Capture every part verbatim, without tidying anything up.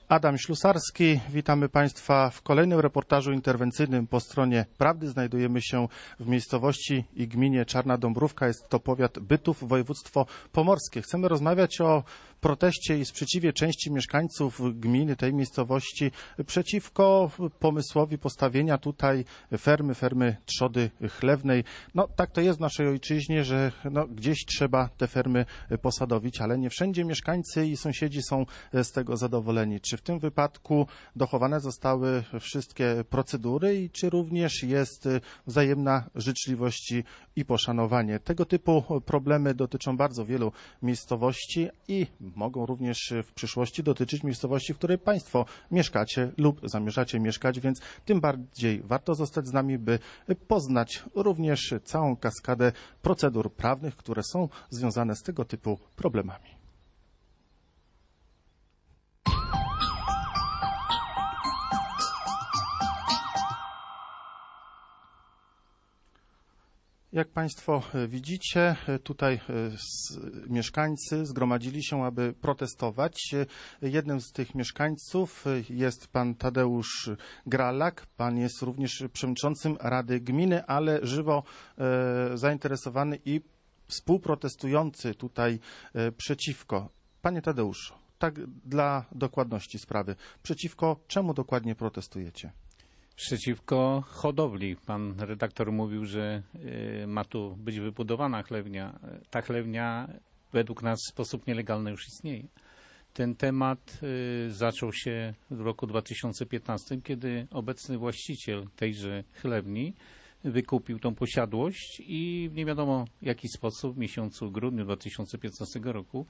Adam Ślusarski, witamy Państwa w kolejnym reportażu interwencyjnym po stronie Prawdy. Znajdujemy się w miejscowości i gminie Czarna Dąbrówka, jest to powiat Bytów, województwo pomorskie. Chcemy rozmawiać o proteście i sprzeciwie części mieszkańców gminy tej miejscowości przeciwko pomysłowi postawienia tutaj fermy, fermy trzody chlewnej. No tak to jest w naszej ojczyźnie, że no, gdzieś trzeba te fermy posadowić, ale nie wszędzie mieszkańcy i sąsiedzi są z tego zadowoleni. Czy w tym wypadku dochowane zostały wszystkie procedury i czy również jest wzajemna życzliwość i poszanowanie? Tego typu problemy dotyczą bardzo wielu miejscowości i mogą również w przyszłości dotyczyć miejscowości, w której Państwo mieszkacie lub zamierzacie mieszkać, więc tym bardziej warto zostać z nami, by poznać również całą kaskadę procedur prawnych, które są związane z tego typu problemami. Jak Państwo widzicie, tutaj mieszkańcy zgromadzili się, aby protestować. Jednym z tych mieszkańców jest pan Tadeusz Gralak. Pan jest również przewodniczącym Rady Gminy, ale żywo zainteresowany i współprotestujący tutaj przeciwko. Panie Tadeuszu, tak dla dokładności sprawy, przeciwko czemu dokładnie protestujecie? Przeciwko hodowli. Pan redaktor mówił, że y, ma tu być wybudowana chlewnia. Ta chlewnia według nas w sposób nielegalny już istnieje. Ten temat y, zaczął się w roku dwa tysiące piętnastym, kiedy obecny właściciel tejże chlewni wykupił tą posiadłość i w nie wiadomo jaki sposób w miesiącu grudniu dwa tysiące piętnastego roku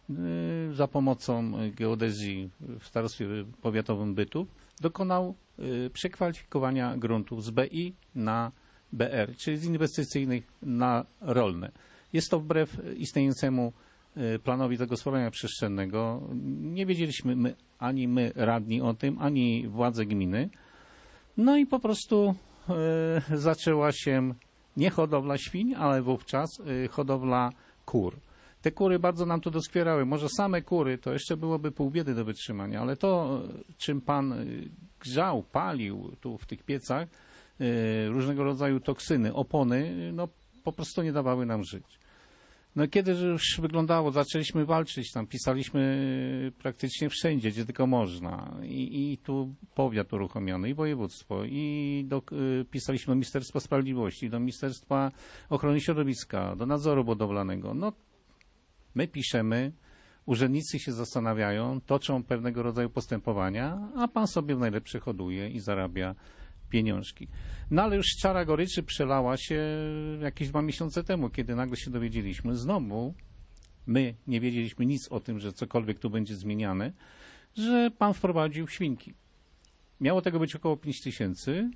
y, za pomocą geodezji w starostwie powiatowym Bytów dokonał y, przekwalifikowania gruntów z B I na B R, czyli z inwestycyjnych na rolne. Jest to wbrew istniejącemu y, planowi zagospodarowania przestrzennego. Nie wiedzieliśmy my, ani my radni o tym, ani władze gminy. No i po prostu y, zaczęła się nie hodowla świń, ale wówczas y, hodowla kur. Te kury bardzo nam tu doskwierały. Może same kury to jeszcze byłoby pół biedy do wytrzymania, ale to, czym pan grzał, palił tu w tych piecach, różnego rodzaju toksyny, opony, no po prostu nie dawały nam żyć. No kiedy już wyglądało, zaczęliśmy walczyć, tam pisaliśmy praktycznie wszędzie, gdzie tylko można. I, i tu powiat uruchomiony, i województwo, i do, y, pisaliśmy do Ministerstwa Sprawiedliwości, do Ministerstwa Ochrony Środowiska, do Nadzoru Budowlanego. No, my piszemy, urzędnicy się zastanawiają, toczą pewnego rodzaju postępowania, a pan sobie w najlepsze hoduje i zarabia pieniążki. No ale już czara goryczy przelała się jakieś dwa miesiące temu, kiedy nagle się dowiedzieliśmy, znowu my nie wiedzieliśmy nic o tym, że cokolwiek tu będzie zmieniane, że pan wprowadził świnki. Miało tego być około pięć tysięcy,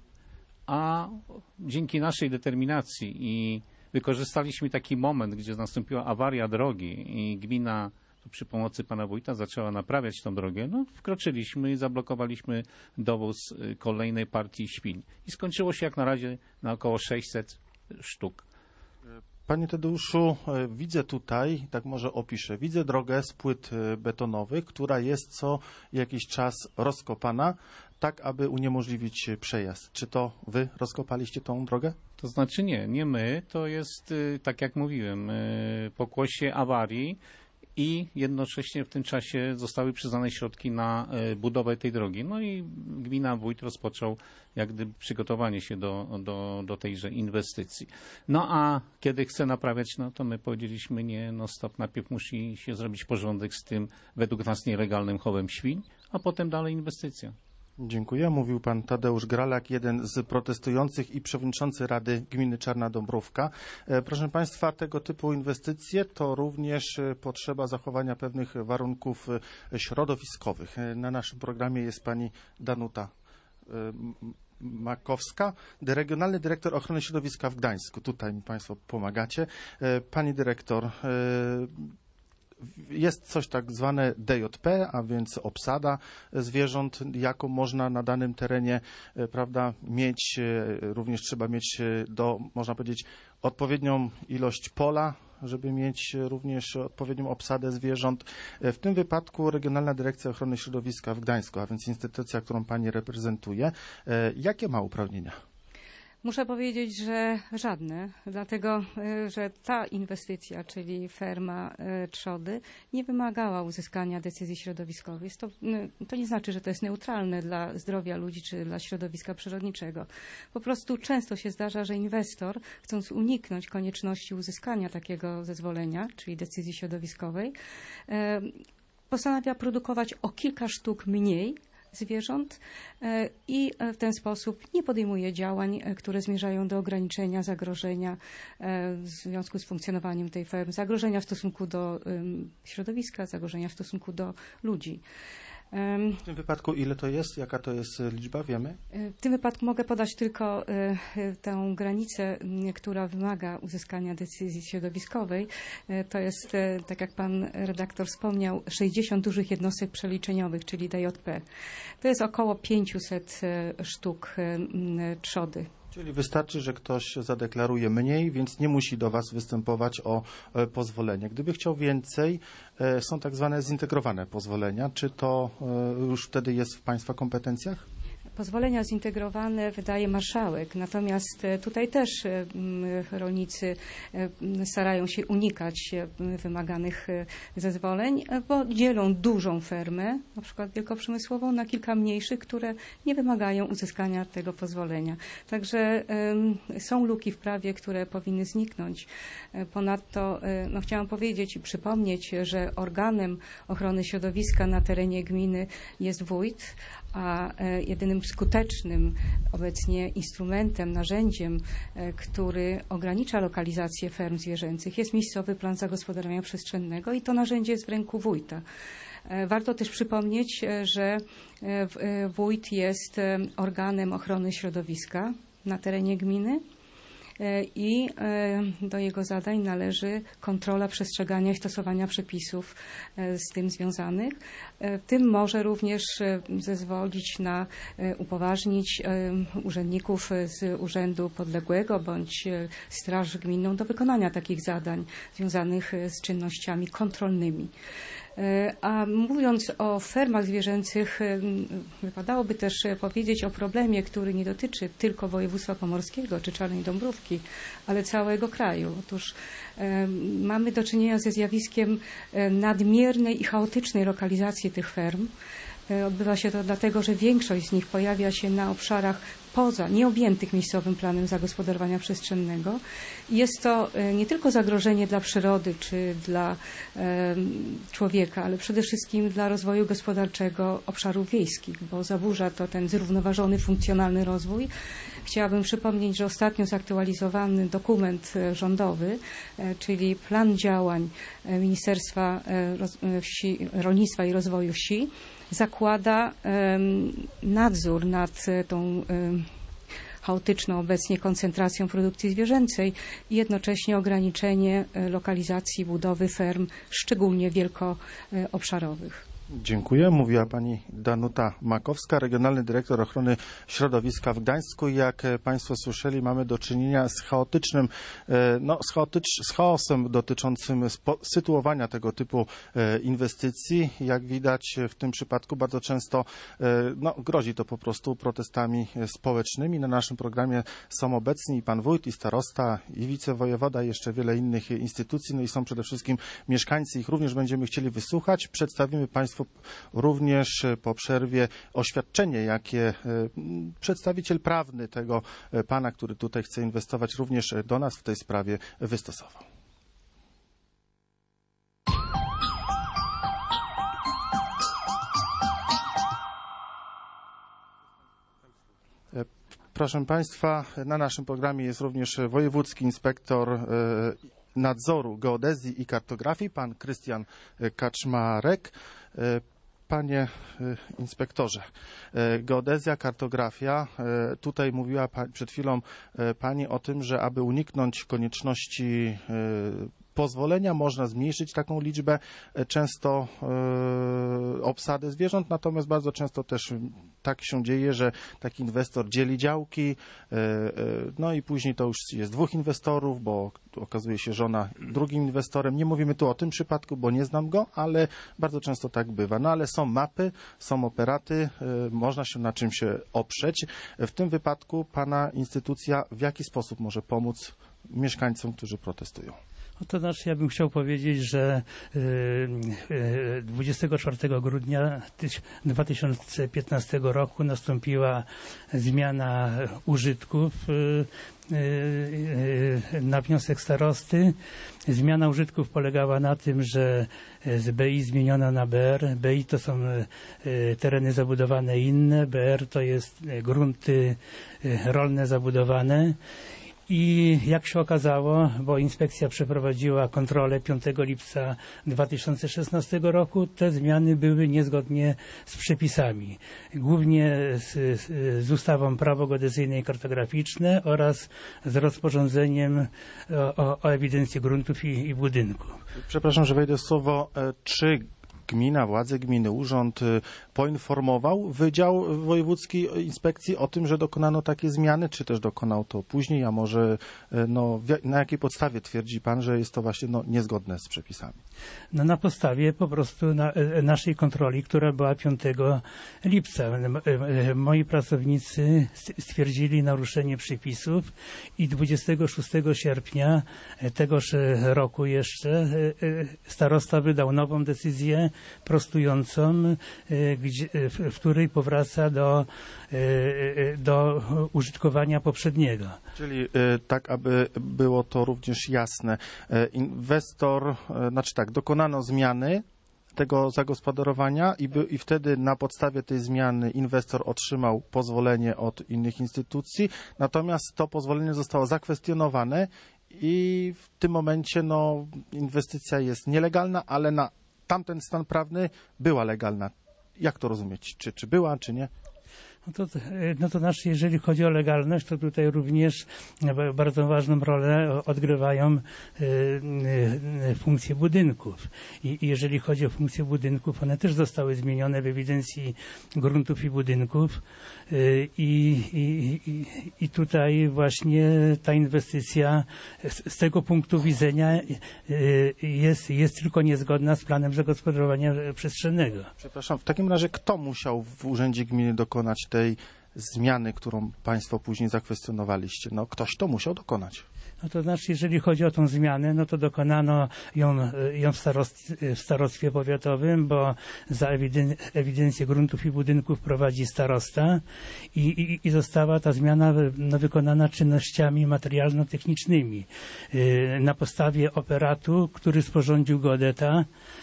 a dzięki naszej determinacji i wykorzystaliśmy taki moment, gdzie nastąpiła awaria drogi i gmina przy pomocy pana wójta zaczęła naprawiać tą drogę. No, wkroczyliśmy i zablokowaliśmy dowóz kolejnej partii świń. I skończyło się jak na razie na około sześćset sztuk. Panie Tadeuszu, widzę tutaj, tak może opiszę, widzę drogę z płyt betonowych, która jest co jakiś czas rozkopana, tak aby uniemożliwić przejazd. Czy to wy rozkopaliście tą drogę? To znaczy nie, nie my, to jest, tak jak mówiłem, pokłosie awarii i jednocześnie w tym czasie zostały przyznane środki na budowę tej drogi. No i gmina, wójt rozpoczął jak gdyby przygotowanie się do, do, do tejże inwestycji. No a kiedy chce naprawiać, no to my powiedzieliśmy nie, no stop, najpierw musi się zrobić porządek z tym według nas nielegalnym chowem świń, a potem dalej inwestycja. Dziękuję. Mówił pan Tadeusz Gralak, jeden z protestujących i przewodniczący Rady Gminy Czarna Dąbrówka. Proszę państwa, tego typu inwestycje to również potrzeba zachowania pewnych warunków środowiskowych. Na naszym programie jest pani Danuta Makowska, regionalny dyrektor ochrony środowiska w Gdańsku. Tutaj mi państwo pomagacie. Pani dyrektor, jest coś tak zwane D J P, a więc obsada zwierząt, jaką można na danym terenie, prawda, mieć. Również trzeba mieć do, można powiedzieć, odpowiednią ilość pola, żeby mieć również odpowiednią obsadę zwierząt. W tym wypadku Regionalna Dyrekcja Ochrony Środowiska w Gdańsku, a więc instytucja, którą pani reprezentuje, jakie ma uprawnienia? Muszę powiedzieć, że żadne, dlatego że ta inwestycja, czyli ferma trzody, nie wymagała uzyskania decyzji środowiskowej. To, to nie znaczy, że to jest neutralne dla zdrowia ludzi czy dla środowiska przyrodniczego. Po prostu często się zdarza, że inwestor, chcąc uniknąć konieczności uzyskania takiego zezwolenia, czyli decyzji środowiskowej, postanawia produkować o kilka sztuk mniej zwierząt i w ten sposób nie podejmuje działań, które zmierzają do ograniczenia zagrożenia w związku z funkcjonowaniem tej fermy, zagrożenia w stosunku do środowiska, zagrożenia w stosunku do ludzi. W tym wypadku ile to jest? Jaka to jest liczba? Wiemy? W tym wypadku mogę podać tylko tę granicę, która wymaga uzyskania decyzji środowiskowej. To jest, tak jak pan redaktor wspomniał, sześćdziesiąt dużych jednostek przeliczeniowych, czyli D J P. To jest około pięćset sztuk trzody. Czyli wystarczy, że ktoś zadeklaruje mniej, więc nie musi do Was występować o pozwolenie. Gdyby chciał więcej, są tak zwane zintegrowane pozwolenia. Czy to już wtedy jest w Państwa kompetencjach? Pozwolenia zintegrowane wydaje marszałek, natomiast tutaj też rolnicy starają się unikać wymaganych zezwoleń, bo dzielą dużą fermę, na przykład wielkoprzemysłową, na kilka mniejszych, które nie wymagają uzyskania tego pozwolenia. Także są luki w prawie, które powinny zniknąć. Ponadto no, chciałam powiedzieć i przypomnieć, że organem ochrony środowiska na terenie gminy jest wójt, a jedynym skutecznym obecnie instrumentem, narzędziem, który ogranicza lokalizację ferm zwierzęcych, jest miejscowy plan zagospodarowania przestrzennego i to narzędzie jest w ręku wójta. Warto też przypomnieć, że wójt jest organem ochrony środowiska na terenie gminy i do jego zadań należy kontrola przestrzegania i stosowania przepisów z tym związanych. W tym może również zezwolić na, upoważnić urzędników z urzędu podległego bądź straż gminną do wykonania takich zadań związanych z czynnościami kontrolnymi. A mówiąc o fermach zwierzęcych, wypadałoby też powiedzieć o problemie, który nie dotyczy tylko województwa pomorskiego czy Czarnej Dąbrówki, ale całego kraju. Otóż mamy do czynienia ze zjawiskiem nadmiernej i chaotycznej lokalizacji tych ferm. Odbywa się to dlatego, że większość z nich pojawia się na obszarach poza, nieobjętych miejscowym planem zagospodarowania przestrzennego. Jest to nie tylko zagrożenie dla przyrody czy dla e, człowieka, ale przede wszystkim dla rozwoju gospodarczego obszarów wiejskich, bo zaburza to ten zrównoważony, funkcjonalny rozwój. Chciałabym przypomnieć, że ostatnio zaktualizowany dokument rządowy, e, czyli plan działań Ministerstwa e, Wsi, Rolnictwa i Rozwoju Wsi, zakłada nadzór nad tą chaotyczną obecnie koncentracją produkcji zwierzęcej i jednocześnie ograniczenie lokalizacji budowy ferm, szczególnie wielkoobszarowych. Dziękuję. Mówiła pani Danuta Makowska, Regionalny Dyrektor Ochrony Środowiska w Gdańsku. Jak Państwo słyszeli, mamy do czynienia z chaotycznym, no, z, chaotycz, z chaosem dotyczącym sytuowania tego typu inwestycji. Jak widać w tym przypadku bardzo często no, grozi to po prostu protestami społecznymi. Na naszym programie są obecni i pan wójt, i starosta, i wicewojewoda, i jeszcze wiele innych instytucji. No i są przede wszystkim mieszkańcy. Ich również będziemy chcieli wysłuchać. Przedstawimy Państwu również po przerwie oświadczenie, jakie przedstawiciel prawny tego pana, który tutaj chce inwestować, również do nas w tej sprawie wystosował. Proszę Państwa, na naszym programie jest również wojewódzki inspektor nadzoru geodezji i kartografii, pan Krystian Kaczmarek. Panie inspektorze, geodezja, kartografia, tutaj mówiła przed chwilą pani o tym, że aby uniknąć konieczności pozwolenia, można zmniejszyć taką liczbę, często e, obsadę zwierząt, natomiast bardzo często też tak się dzieje, że taki inwestor dzieli działki, e, e, no i później to już jest dwóch inwestorów, bo okazuje się żona drugim inwestorem. Nie mówimy tu o tym przypadku, bo nie znam go, ale bardzo często tak bywa. No ale są mapy, są operaty, e, można się na czym się oprzeć. W tym wypadku pana instytucja w jaki sposób może pomóc mieszkańcom, którzy protestują? No to znaczy, ja bym chciał powiedzieć, że dwudziestego czwartego grudnia dwa tysiące piętnastego roku nastąpiła zmiana użytków na wniosek starosty. Zmiana użytków polegała na tym, że z B I zmieniono na B R. B I to są tereny zabudowane inne, B R to jest grunty rolne zabudowane. I jak się okazało, bo inspekcja przeprowadziła kontrolę piątego lipca dwa tysiące szesnastego roku, te zmiany były niezgodnie z przepisami. Głównie z, z ustawą Prawo geodezyjne i kartograficzne oraz z rozporządzeniem o, o ewidencji gruntów i, i budynków. Przepraszam, że wejdę w słowo. Czy gmina, władze gminy, urząd poinformował Wydział Wojewódzki Inspekcji o tym, że dokonano takie zmiany, czy też dokonał to później, a może no, na jakiej podstawie twierdzi pan, że jest to właśnie no, niezgodne z przepisami? No, na podstawie po prostu na, naszej kontroli, która była piątego lipca. Moi pracownicy stwierdzili naruszenie przepisów i dwudziestego szóstego sierpnia tegoż roku jeszcze starosta wydał nową decyzję prostującą, gdzie, w której powraca do, do użytkowania poprzedniego. Czyli tak, aby było to również jasne, inwestor, znaczy tak, dokonano zmiany tego zagospodarowania i, by, i wtedy na podstawie tej zmiany inwestor otrzymał pozwolenie od innych instytucji, natomiast to pozwolenie zostało zakwestionowane i w tym momencie no, inwestycja jest nielegalna, ale na tamten stan prawny była legalna. Jak to rozumieć? Czy, czy była, czy nie? No to, no to znaczy, jeżeli chodzi o legalność, to tutaj również bardzo ważną rolę odgrywają funkcje budynków. I jeżeli chodzi o funkcje budynków, one też zostały zmienione w ewidencji gruntów i budynków. I, i, i tutaj właśnie ta inwestycja z, z tego punktu widzenia jest, jest tylko niezgodna z planem zagospodarowania przestrzennego. Przepraszam, w takim razie kto musiał w Urzędzie Gminy dokonać tej zmiany, którą państwo później zakwestionowaliście? No ktoś to musiał dokonać. No to znaczy, jeżeli chodzi o tą zmianę, no to dokonano ją, ją w, starostwie, w starostwie powiatowym, bo za ewiden, ewidencję gruntów i budynków prowadzi starosta i, i, i została ta zmiana no, wykonana czynnościami materialno-technicznymi yy, na podstawie operatu, który sporządził geodeta.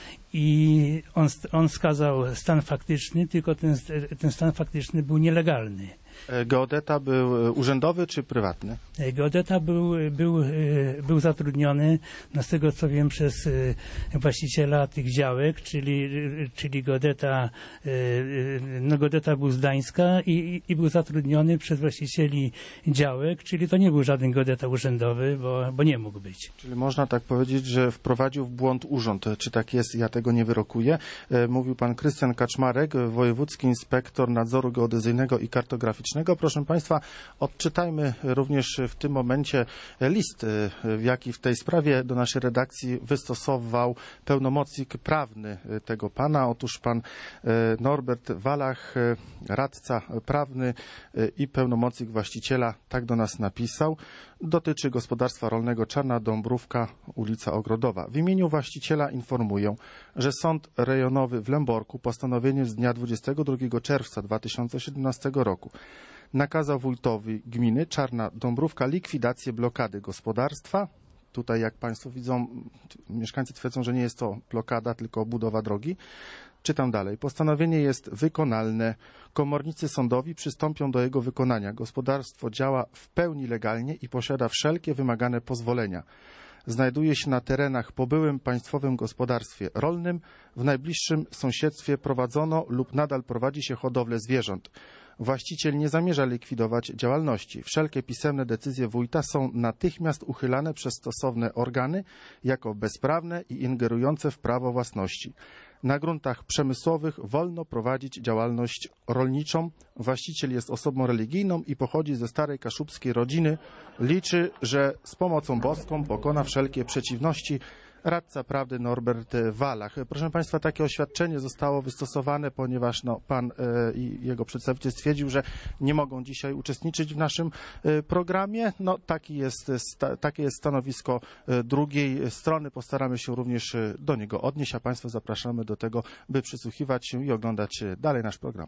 I on, on wskazał stan faktyczny, tylko ten, ten stan faktyczny był nielegalny. Geodeta był urzędowy czy prywatny? Geodeta był, był, był zatrudniony, no z tego co wiem, przez właściciela tych działek, czyli, czyli geodeta, no geodeta był z Gdańska i, i był zatrudniony przez właścicieli działek, czyli to nie był żaden geodeta urzędowy, bo, bo nie mógł być. Czyli można tak powiedzieć, że wprowadził w błąd urząd. Czy tak jest? Ja tego nie wyrokuję. Mówił pan Krystian Kaczmarek, wojewódzki inspektor nadzoru geodezyjnego i kartograficznego. Proszę państwa, odczytajmy również w tym momencie list, jaki w tej sprawie do naszej redakcji wystosował pełnomocnik prawny tego pana. Otóż pan Norbert Walach, radca prawny i pełnomocnik właściciela, tak do nas napisał. Dotyczy gospodarstwa rolnego Czarna Dąbrówka, ulica Ogrodowa. W imieniu właściciela informuję, że Sąd Rejonowy w Lęborku postanowieniem z dnia dwudziestego drugiego czerwca dwa tysiące siedemnastego roku nakazał wójtowi gminy Czarna Dąbrówka likwidację blokady gospodarstwa. Tutaj, jak państwo widzą, mieszkańcy twierdzą, że nie jest to blokada, tylko budowa drogi. Czytam dalej. Postanowienie jest wykonalne. Komornicy sądowi przystąpią do jego wykonania. Gospodarstwo działa w pełni legalnie i posiada wszelkie wymagane pozwolenia. Znajduje się na terenach po byłym państwowym gospodarstwie rolnym. W najbliższym sąsiedztwie prowadzono lub nadal prowadzi się hodowlę zwierząt. Właściciel nie zamierza likwidować działalności. Wszelkie pisemne decyzje wójta są natychmiast uchylane przez stosowne organy jako bezprawne i ingerujące w prawo własności. Na gruntach przemysłowych wolno prowadzić działalność rolniczą. Właściciel jest osobą religijną i pochodzi ze starej kaszubskiej rodziny. Liczy, że z pomocą boską pokona wszelkie przeciwności. Radca prawdy Norbert Wallach. Proszę Państwa, takie oświadczenie zostało wystosowane, ponieważ no, Pan e, i jego przedstawiciel stwierdził, że nie mogą dzisiaj uczestniczyć w naszym e, programie. No, taki jest, sta, takie jest stanowisko e, drugiej strony. Postaramy się również e, do niego odnieść, a Państwa zapraszamy do tego, by przysłuchiwać się i oglądać e, dalej nasz program.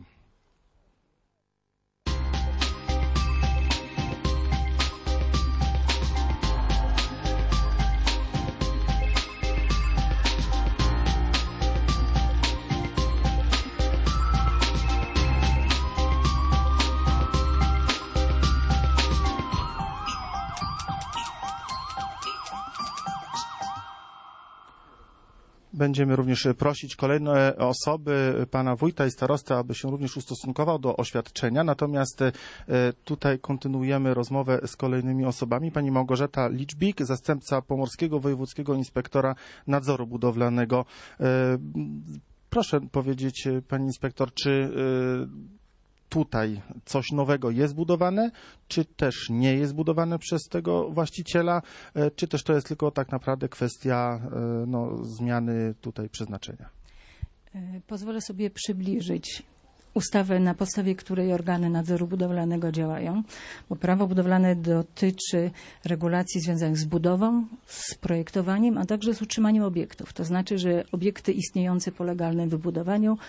Będziemy również prosić kolejne osoby, pana wójta i starostę, aby się również ustosunkował do oświadczenia. Natomiast tutaj kontynuujemy rozmowę z kolejnymi osobami. Pani Małgorzata Liczbik, zastępca Pomorskiego Wojewódzkiego Inspektora Nadzoru Budowlanego. Proszę powiedzieć, pani inspektor, czy tutaj coś nowego jest budowane, czy też nie jest budowane przez tego właściciela, czy też to jest tylko tak naprawdę kwestia no, zmiany tutaj przeznaczenia? Pozwolę sobie przybliżyć ustawę, na podstawie której organy nadzoru budowlanego działają, bo prawo budowlane dotyczy regulacji związanych z budową, z projektowaniem, a także z utrzymaniem obiektów. To znaczy, że obiekty istniejące po legalnym wybudowaniu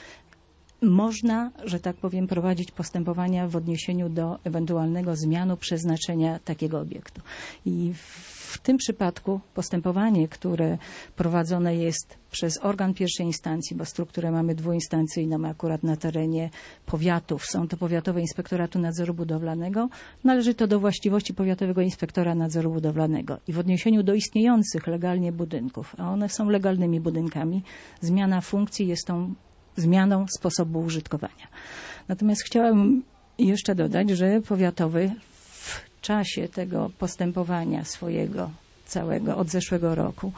można, że tak powiem, prowadzić postępowania w odniesieniu do ewentualnego zmianu przeznaczenia takiego obiektu. I w tym przypadku postępowanie, które prowadzone jest przez organ pierwszej instancji, bo strukturę mamy dwuinstancyjną akurat na terenie powiatów, są to Powiatowe Inspektoratu Nadzoru Budowlanego, należy to do właściwości Powiatowego Inspektora Nadzoru Budowlanego. I w odniesieniu do istniejących legalnie budynków, a one są legalnymi budynkami, zmiana funkcji jest tą zmianą sposobu użytkowania. Natomiast chciałabym jeszcze dodać, że powiatowy w czasie tego postępowania swojego całego od zeszłego roku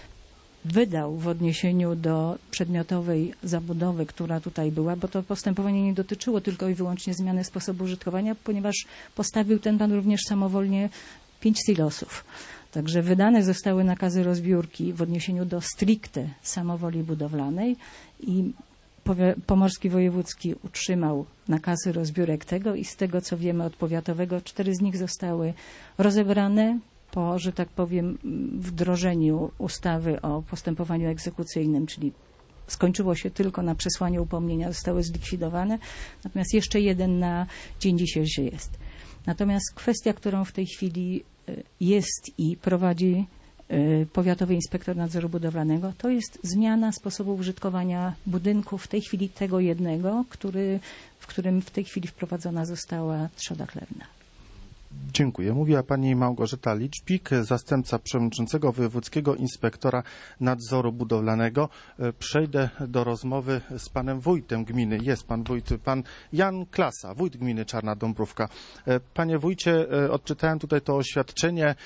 wydał w odniesieniu do przedmiotowej zabudowy, która tutaj była, bo to postępowanie nie dotyczyło tylko i wyłącznie zmiany sposobu użytkowania, ponieważ postawił ten pan również samowolnie pięć silosów. Także wydane zostały nakazy rozbiórki w odniesieniu do stricte samowoli budowlanej i Pomorski Wojewódzki utrzymał nakazy rozbiórek tego i z tego, co wiemy od powiatowego, cztery z nich zostały rozebrane po, że tak powiem, wdrożeniu ustawy o postępowaniu egzekucyjnym, czyli skończyło się tylko na przesłaniu upomnienia, zostały zlikwidowane, natomiast jeszcze jeden na dzień dzisiejszy jest. Natomiast kwestia, którą w tej chwili jest i prowadzi Powiatowy Inspektor Nadzoru Budowlanego, to jest zmiana sposobu użytkowania budynku w tej chwili tego jednego, który, w którym w tej chwili wprowadzona została trzoda chlewna. Dziękuję. Mówiła pani Małgorzata Liczbik, zastępca przewodniczącego Wojewódzkiego Inspektora Nadzoru Budowlanego. Przejdę do rozmowy z panem wójtem gminy. Jest pan wójt, pan Jan Klasa, wójt gminy Czarna Dąbrówka. Panie wójcie, odczytałem tutaj to oświadczenie.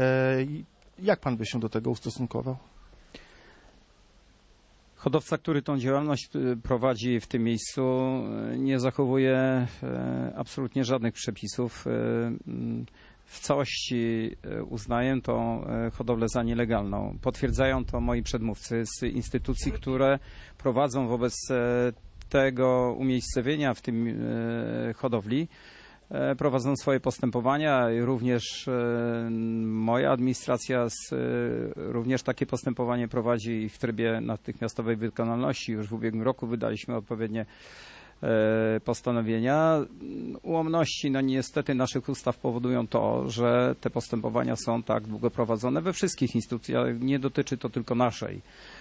Jak pan by się do tego ustosunkował? Hodowca, który tą działalność prowadzi w tym miejscu, nie zachowuje absolutnie żadnych przepisów. W całości uznaję tą hodowlę za nielegalną. Potwierdzają to moi przedmówcy z instytucji, które prowadzą wobec tego umiejscowienia w tym hodowli, prowadzą swoje postępowania. Również moja administracja z, również takie postępowanie prowadzi w trybie natychmiastowej wykonalności. Już w ubiegłym roku wydaliśmy odpowiednie postanowienia. Ułomności, no niestety naszych ustaw powodują to, że te postępowania są tak długo prowadzone we wszystkich instytucjach. Nie dotyczy to tylko naszej.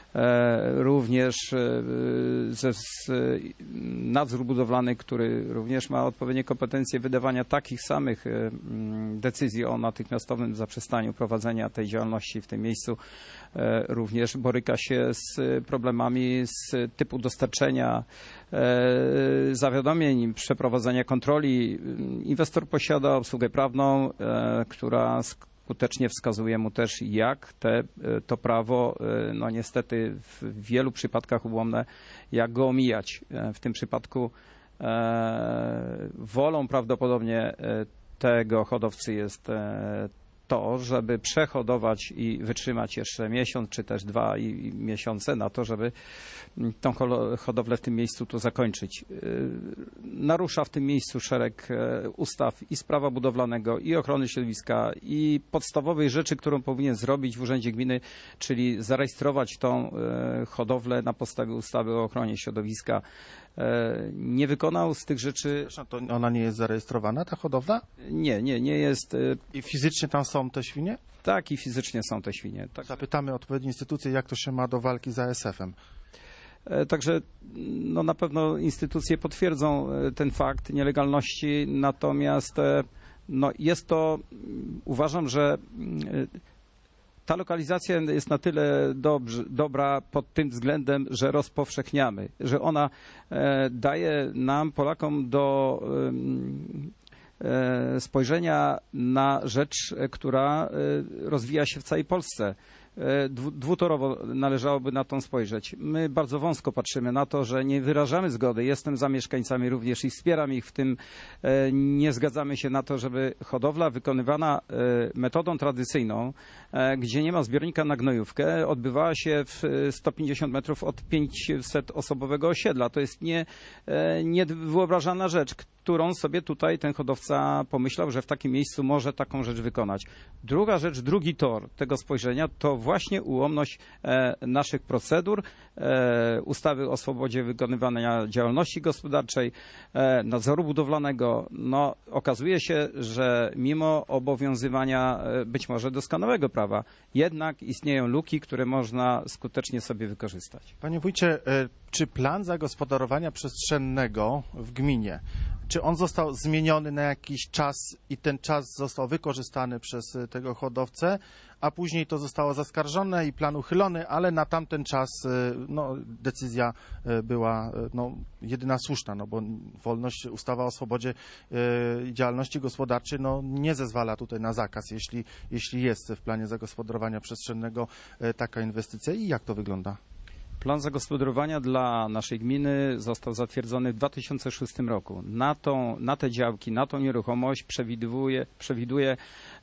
również ze, nadzór budowlany, który również ma odpowiednie kompetencje wydawania takich samych decyzji o natychmiastowym zaprzestaniu prowadzenia tej działalności w tym miejscu, również boryka się z problemami z typu dostarczenia zawiadomień, przeprowadzenia kontroli. Inwestor posiada obsługę prawną, która skutecznie wskazuje mu też, jak te, to prawo, no niestety w wielu przypadkach ułomne, jak go omijać. W tym przypadku e, wolą prawdopodobnie tego hodowcy jest e, to, żeby przehodować i wytrzymać jeszcze miesiąc, czy też dwa i, miesiące na to, żeby tą hodowlę w tym miejscu tu zakończyć. Narusza w tym miejscu szereg ustaw i z prawa budowlanego, i ochrony środowiska, i podstawowej rzeczy, którą powinien zrobić w Urzędzie Gminy, czyli zarejestrować tą hodowlę na podstawie ustawy o ochronie środowiska. Nie wykonał z tych rzeczy... To ona nie jest zarejestrowana, ta hodowla? Nie, nie, nie jest. I fizycznie tam są te świnie? Tak, i fizycznie są te świnie. Tak. Zapytamy odpowiednie instytucje, jak to się ma do walki z A S F em. Także no, na pewno instytucje potwierdzą ten fakt nielegalności, natomiast no, jest to, uważam, że ta lokalizacja jest na tyle dobrze, dobra pod tym względem, że rozpowszechniamy, że ona e, daje nam, Polakom, do e, spojrzenia na rzecz, która e, rozwija się w całej Polsce. Dwutorowo należałoby na to spojrzeć. My bardzo wąsko patrzymy na to, że nie wyrażamy zgody. Jestem za mieszkańcami również i wspieram ich w tym. Nie zgadzamy się na to, żeby hodowla wykonywana metodą tradycyjną, gdzie nie ma zbiornika na gnojówkę, odbywała się w sto pięćdziesiąt metrów od pięćset osobowego osiedla. To jest nie, niewyobrażalna rzecz, którą sobie tutaj ten hodowca pomyślał, że w takim miejscu może taką rzecz wykonać. Druga rzecz, drugi tor tego spojrzenia to właśnie ułomność e, naszych procedur, e, ustawy o swobodzie wykonywania działalności gospodarczej, e, nadzoru budowlanego. No, okazuje się, że mimo obowiązywania e, być może doskonałego prawa, jednak istnieją luki, które można skutecznie sobie wykorzystać. Panie wójcie, e, czy plan zagospodarowania przestrzennego w gminie, czy on został zmieniony na jakiś czas i ten czas został wykorzystany przez tego hodowcę, a później to zostało zaskarżone i plan uchylony, ale na tamten czas no, decyzja była no, jedyna słuszna, no bo wolność, ustawa o swobodzie y, działalności gospodarczej no, nie zezwala tutaj na zakaz, jeśli, jeśli jest w planie zagospodarowania przestrzennego y, taka inwestycja. I jak to wygląda? Plan zagospodarowania dla naszej gminy został zatwierdzony w dwa tysiące szóstym roku. Na, tą, na te działki, na tą nieruchomość przewiduje, przewiduje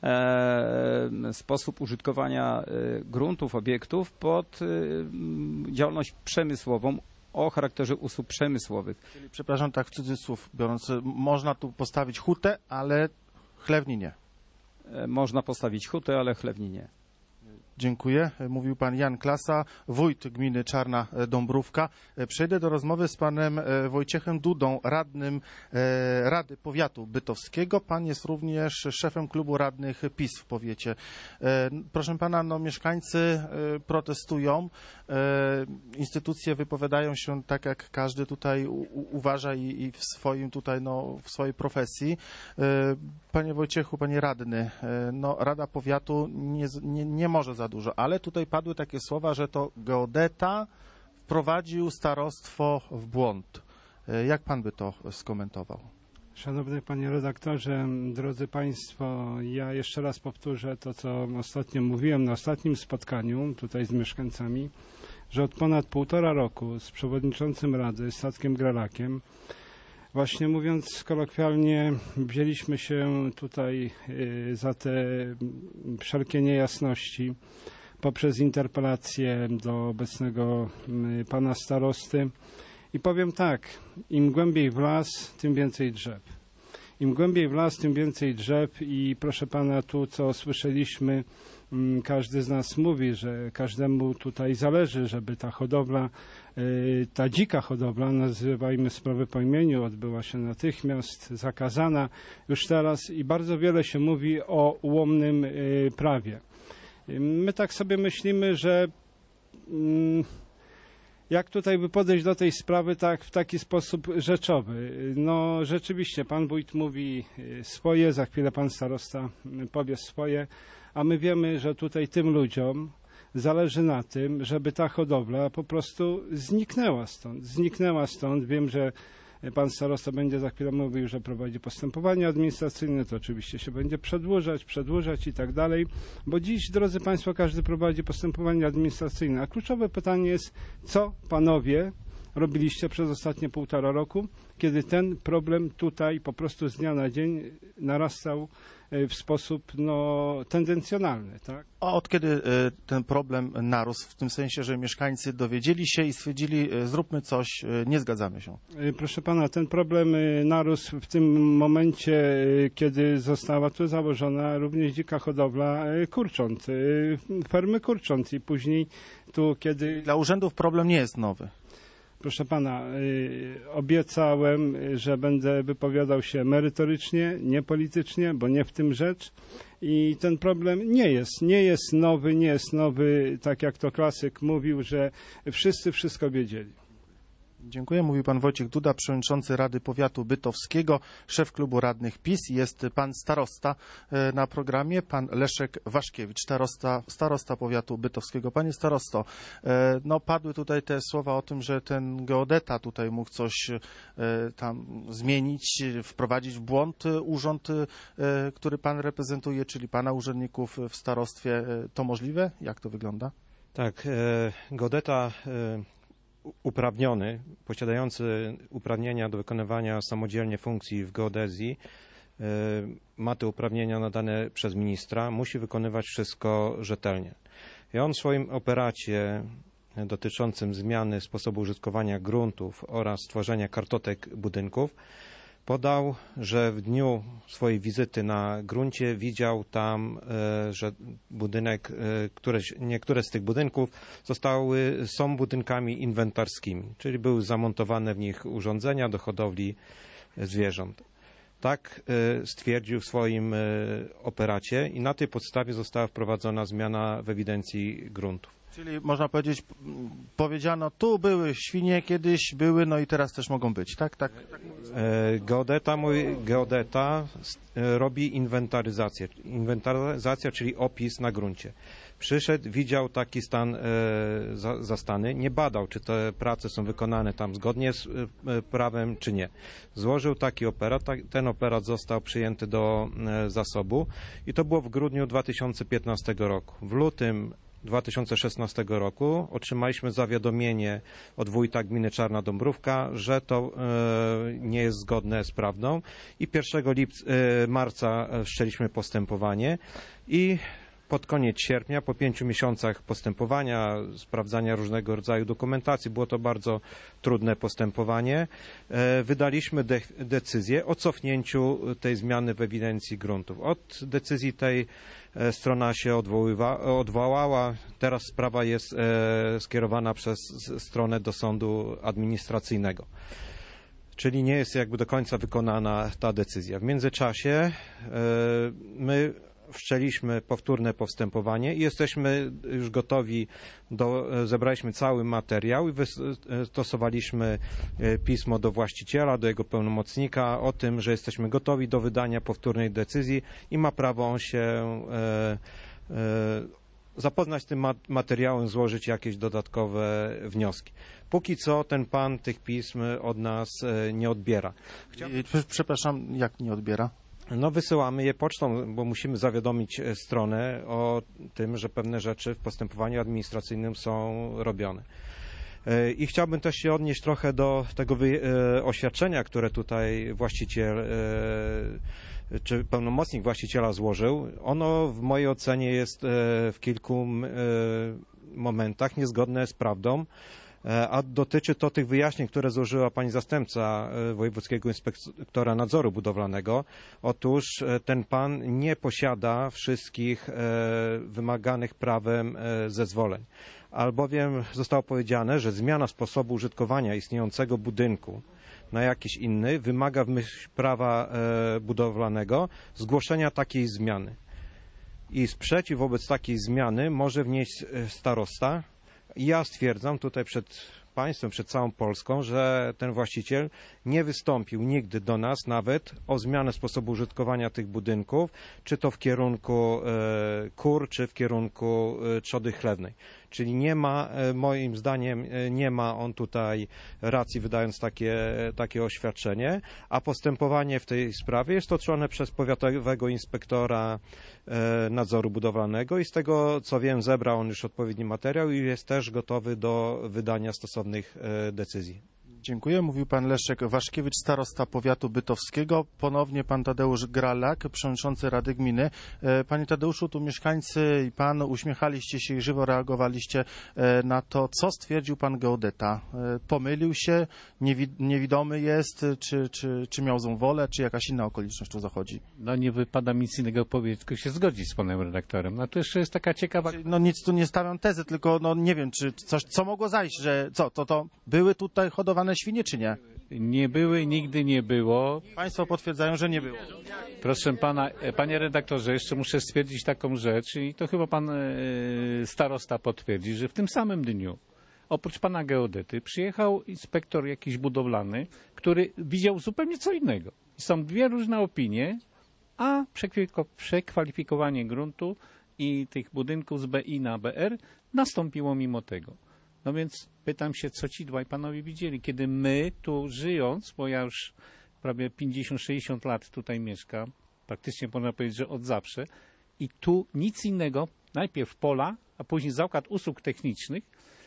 e, sposób użytkowania e, gruntów, obiektów pod e, działalność przemysłową o charakterze usług przemysłowych. Czyli, przepraszam, tak w cudzysłów biorąc, można tu postawić hutę, ale chlewni nie. E, można postawić hutę, ale chlewni nie. Dziękuję. Mówił pan Jan Klasa, wójt gminy Czarna Dąbrówka. Przejdę do rozmowy z panem Wojciechem Dudą, radnym Rady Powiatu Bytowskiego. Pan jest również szefem klubu radnych PiS w powiecie. Proszę pana, no, mieszkańcy protestują, instytucje wypowiadają się tak, jak każdy tutaj u, uważa i, i w swoim tutaj, no, w swojej profesji. Panie Wojciechu, panie radny, no, Rada Powiatu nie, nie, nie może za dużo, ale tutaj padły takie słowa, że to geodeta wprowadził starostwo w błąd. Jak pan by to skomentował? Szanowny panie redaktorze, drodzy państwo, ja jeszcze raz powtórzę to, co ostatnio mówiłem na ostatnim spotkaniu tutaj z mieszkańcami, że od ponad półtora roku z przewodniczącym Rady, Statkiem Gralakiem, właśnie mówiąc kolokwialnie, wzięliśmy się tutaj za te wszelkie niejasności poprzez interpelację do obecnego pana starosty. I powiem tak, im głębiej w las, tym więcej drzew. Im głębiej w las, tym więcej drzew i proszę pana, tu co słyszeliśmy, każdy z nas mówi, że każdemu tutaj zależy, żeby ta hodowla, ta dzika hodowla, nazywajmy sprawę po imieniu, odbyła się natychmiast, zakazana już teraz i bardzo wiele się mówi o ułomnym prawie. My tak sobie myślimy, że mm, jak tutaj by podejść do tej sprawy tak, w taki sposób rzeczowy? No rzeczywiście, pan wójt mówi swoje, za chwilę pan starosta powie swoje, a my wiemy, że tutaj tym ludziom zależy na tym, żeby ta hodowla po prostu zniknęła stąd. Zniknęła stąd. Wiem, że pan starosta będzie za chwilę mówił, że prowadzi postępowanie administracyjne, to oczywiście się będzie przedłużać, przedłużać i tak dalej, bo dziś, drodzy państwo, każdy prowadzi postępowanie administracyjne, a kluczowe pytanie jest, co panowie robiliście przez ostatnie półtora roku, kiedy ten problem tutaj po prostu z dnia na dzień narastał w sposób no, tendencjonalny, tak? A od kiedy y, ten problem narósł, w tym sensie, że mieszkańcy dowiedzieli się i stwierdzili, y, zróbmy coś, y, nie zgadzamy się? Y, Proszę pana, ten problem y, narósł w tym momencie, y, kiedy została tu założona również dzika hodowla y, kurcząt, y, fermy kurcząt i później tu, kiedy... Dla urzędów problem nie jest nowy. Proszę pana, y, obiecałem, y, że będę wypowiadał się merytorycznie, nie politycznie, bo nie w tym rzecz. I ten problem nie jest, nie jest nowy, nie jest nowy, tak jak to klasyk mówił, że wszyscy wszystko wiedzieli. Dziękuję. Mówi pan Wojciech Duda, przewodniczący Rady Powiatu Bytowskiego, szef klubu radnych PiS. Jest pan starosta e, na programie, pan Leszek Waszkiewicz, starosta, starosta powiatu bytowskiego. Panie starosto, e, no padły tutaj te słowa o tym, że ten geodeta tutaj mógł coś e, tam zmienić, wprowadzić w błąd urząd, e, który pan reprezentuje, czyli pana urzędników w starostwie. E, to możliwe? Jak to wygląda? Tak, e, geodeta e, uprawniony, posiadający uprawnienia do wykonywania samodzielnie funkcji w geodezji, ma te uprawnienia nadane przez ministra, musi wykonywać wszystko rzetelnie. I on w swoim operacie dotyczącym zmiany sposobu użytkowania gruntów oraz tworzenia kartotek budynków podał, że w dniu swojej wizyty na gruncie widział tam, że budynek, któreś, niektóre z tych budynków zostały, są budynkami inwentarskimi, czyli były zamontowane w nich urządzenia do hodowli zwierząt. Tak stwierdził w swoim operacie i na tej podstawie została wprowadzona zmiana w ewidencji gruntów. Czyli można powiedzieć, powiedziano, tu były świnie kiedyś, były, no i teraz też mogą być, tak? tak, tak. Geodeta, mój geodeta robi inwentaryzację. Inwentaryzacja, czyli opis na gruncie. Przyszedł, widział taki stan e, za, zastany, nie badał, czy te prace są wykonane tam zgodnie z e, prawem, czy nie. Złożył taki operat, tak, ten operat został przyjęty do e, zasobu i to było w grudniu dwa tysiące piętnastego roku. W lutym dwa tysiące szesnastego roku otrzymaliśmy zawiadomienie od wójta gminy Czarna Dąbrówka, że to e, nie jest zgodne z prawdą i pierwszego lipca, e, marca wszczęliśmy postępowanie i pod koniec sierpnia, po pięciu miesiącach postępowania, sprawdzania różnego rodzaju dokumentacji, było to bardzo trudne postępowanie, e, wydaliśmy de decyzję o cofnięciu tej zmiany w ewidencji gruntów. Od decyzji tej e, strona się odwoływa, odwołała. Teraz sprawa jest e, skierowana przez stronę do sądu administracyjnego. Czyli nie jest jakby do końca wykonana ta decyzja. W międzyczasie e, my wszczęliśmy powtórne postępowanie i jesteśmy już gotowi, do, zebraliśmy cały materiał i wystosowaliśmy pismo do właściciela, do jego pełnomocnika o tym, że jesteśmy gotowi do wydania powtórnej decyzji i ma prawo on się e, e, zapoznać z tym materiałem, złożyć jakieś dodatkowe wnioski. Póki co ten pan tych pism od nas nie odbiera. Chciałbym... Przepraszam, jak nie odbiera? No wysyłamy je pocztą, bo musimy zawiadomić stronę o tym, że pewne rzeczy w postępowaniu administracyjnym są robione. I chciałbym też się odnieść trochę do tego wy... oświadczenia, które tutaj właściciel czy pełnomocnik właściciela złożył. Ono w mojej ocenie jest w kilku momentach niezgodne z prawdą, a dotyczy to tych wyjaśnień, które złożyła pani zastępca wojewódzkiego inspektora nadzoru budowlanego. Otóż ten pan nie posiada wszystkich wymaganych prawem zezwoleń, albowiem zostało powiedziane, że zmiana sposobu użytkowania istniejącego budynku na jakiś inny wymaga w myśl prawa budowlanego zgłoszenia takiej zmiany. I sprzeciw wobec takiej zmiany może wnieść starosta, Ja stwierdzam tutaj przed państwem, przed całą Polską, że ten właściciel nie wystąpił nigdy do nas nawet o zmianę sposobu użytkowania tych budynków, czy to w kierunku e, kur, czy w kierunku e, trzody chlewnej. Czyli nie ma, e, moim zdaniem, e, nie ma on tutaj racji, wydając takie, takie oświadczenie, a postępowanie w tej sprawie jest toczone przez powiatowego inspektora e, nadzoru budowlanego i z tego, co wiem, zebrał on już odpowiedni materiał i jest też gotowy do wydania stosownych e, decyzji. Dziękuję. Mówił pan Leszek Waszkiewicz, starosta powiatu bytowskiego. Ponownie pan Tadeusz Gralak, przewodniczący Rady Gminy. Panie Tadeuszu, tu mieszkańcy i pan uśmiechaliście się i żywo reagowaliście na to, co stwierdził pan geodeta. Pomylił się, niewi niewidomy jest, czy, czy, czy miał złą wolę, czy jakaś inna okoliczność tu zachodzi? No nie wypada mi nic innego powiedzieć, tylko się zgodzić z panem redaktorem. No to jeszcze jest taka ciekawa... No nic tu nie stawiam tezy, tylko no nie wiem, czy coś, co mogło zajść, że co, to, to były tutaj hodowane świnie, czy nie? Nie były, nigdy nie było. Państwo potwierdzają, że nie było. Proszę pana, panie redaktorze, jeszcze muszę stwierdzić taką rzecz i to chyba pan e, starosta potwierdzi, że w tym samym dniu oprócz pana geodety przyjechał inspektor jakiś budowlany, który widział zupełnie co innego. I są dwie różne opinie, a przekwalifikowanie gruntu i tych budynków z B I na B R nastąpiło mimo tego. No więc pytam się, co ci dwaj panowie widzieli, kiedy my tu żyjąc, bo ja już prawie pięćdziesiąt sześćdziesiąt lat tutaj mieszkam, praktycznie można powiedzieć, że od zawsze, i tu nic innego, najpierw pola, a później zakład usług technicznych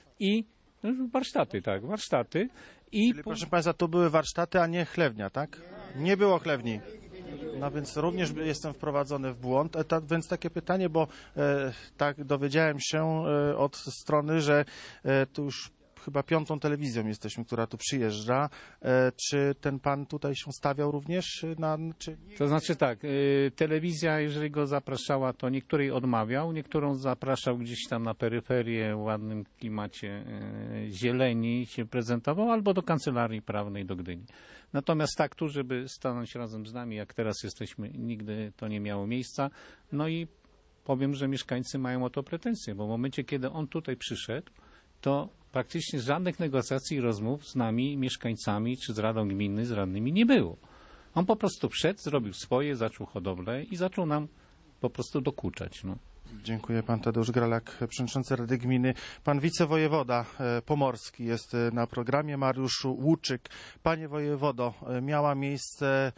i no, warsztaty, tak, warsztaty. I Czyli, proszę państwa, to były warsztaty, a nie chlewnia, tak? Nie było chlewni. No więc również jestem wprowadzony w błąd. E, ta, więc takie pytanie, bo e, tak dowiedziałem się e, od strony, że e, tu już chyba piątą telewizją jesteśmy, która tu przyjeżdża. E, czy ten pan tutaj się stawiał również? Na, czy... To znaczy tak, y, telewizja, jeżeli go zapraszała, to niektórej odmawiał, niektórą zapraszał gdzieś tam na peryferię, w ładnym klimacie y, zieleni się prezentował, albo do kancelarii prawnej do Gdyni. Natomiast tak tu, żeby stanąć razem z nami, jak teraz jesteśmy, nigdy to nie miało miejsca. No i powiem, że mieszkańcy mają o to pretensje, bo w momencie, kiedy on tutaj przyszedł, to praktycznie żadnych negocjacji i rozmów z nami, mieszkańcami, czy z Radą Gminy, z radnymi nie było. On po prostu wszedł, zrobił swoje, zaczął hodowlę i zaczął nam po prostu dokuczać. No. Dziękuję. Pan Tadeusz Gralak, przewodniczący Rady Gminy. Pan wicewojewoda pomorski jest na programie, Mariusz Łuczyk. Panie wojewodo, miała miejsce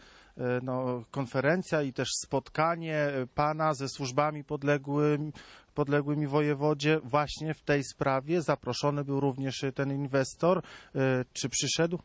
no, konferencja i też spotkanie pana ze służbami podległymi, podległymi wojewodzie właśnie w tej sprawie. Zaproszony był również ten inwestor. Czy przyszedł?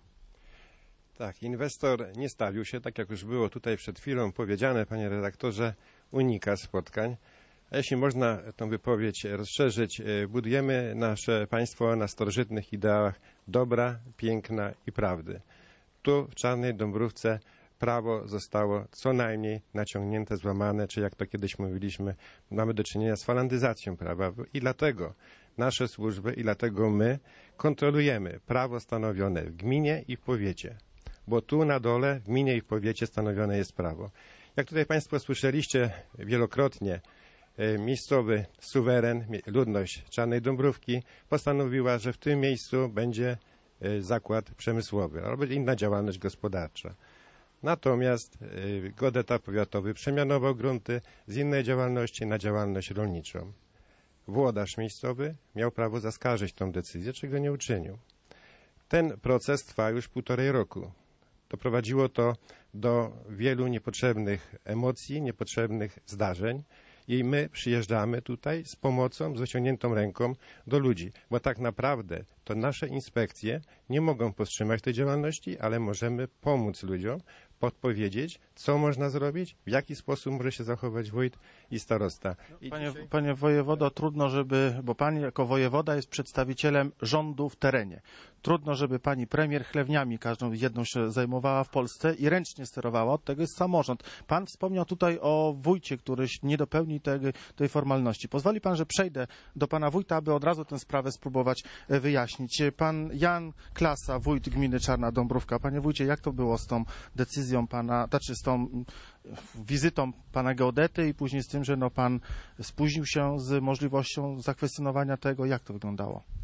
Tak, inwestor nie stawił się, tak jak już było tutaj przed chwilą powiedziane, panie redaktorze, unika spotkań. A jeśli można tę wypowiedź rozszerzyć, budujemy nasze państwo na starożytnych ideałach dobra, piękna i prawdy. Tu w Czarnej Dąbrówce prawo zostało co najmniej naciągnięte, złamane, czy jak to kiedyś mówiliśmy, mamy do czynienia z falandyzacją prawa. I dlatego nasze służby i dlatego my kontrolujemy prawo stanowione w gminie i w powiecie. Bo tu na dole, w gminie i w powiecie stanowione jest prawo. Jak tutaj państwo słyszeliście wielokrotnie, miejscowy suweren, ludność Czarnej Dąbrówki postanowiła, że w tym miejscu będzie zakład przemysłowy albo inna działalność gospodarcza. Natomiast geodeta powiatowy przemianował grunty z innej działalności na działalność rolniczą. Włodarz miejscowy miał prawo zaskarżyć tę decyzję, czego nie uczynił. Ten proces trwa już półtorej roku. Doprowadziło to do wielu niepotrzebnych emocji, niepotrzebnych zdarzeń i my przyjeżdżamy tutaj z pomocą, z wyciągniętą ręką do ludzi, bo tak naprawdę to nasze inspekcje nie mogą powstrzymać tej działalności, ale możemy pomóc ludziom, podpowiedzieć, co można zrobić, w jaki sposób może się zachować wójt i starosta. I panie, dzisiaj... panie wojewodo, trudno, żeby, bo pani jako wojewoda jest przedstawicielem rządu w terenie. Trudno, żeby pani premier chlewniami każdą jedną się zajmowała w Polsce i ręcznie sterowała. Od tego jest samorząd. Pan wspomniał tutaj o wójcie, który nie dopełni tej, tej formalności. Pozwoli pan, że przejdę do pana wójta, aby od razu tę sprawę spróbować wyjaśnić. Pan Jan Klasa, wójt gminy Czarna Dąbrówka. Panie wójcie, jak to było z tą decyzją pana, znaczy z tą wizytą pana geodety i później z tym, że no pan spóźnił się z możliwością zakwestionowania tego? Jak to wyglądało?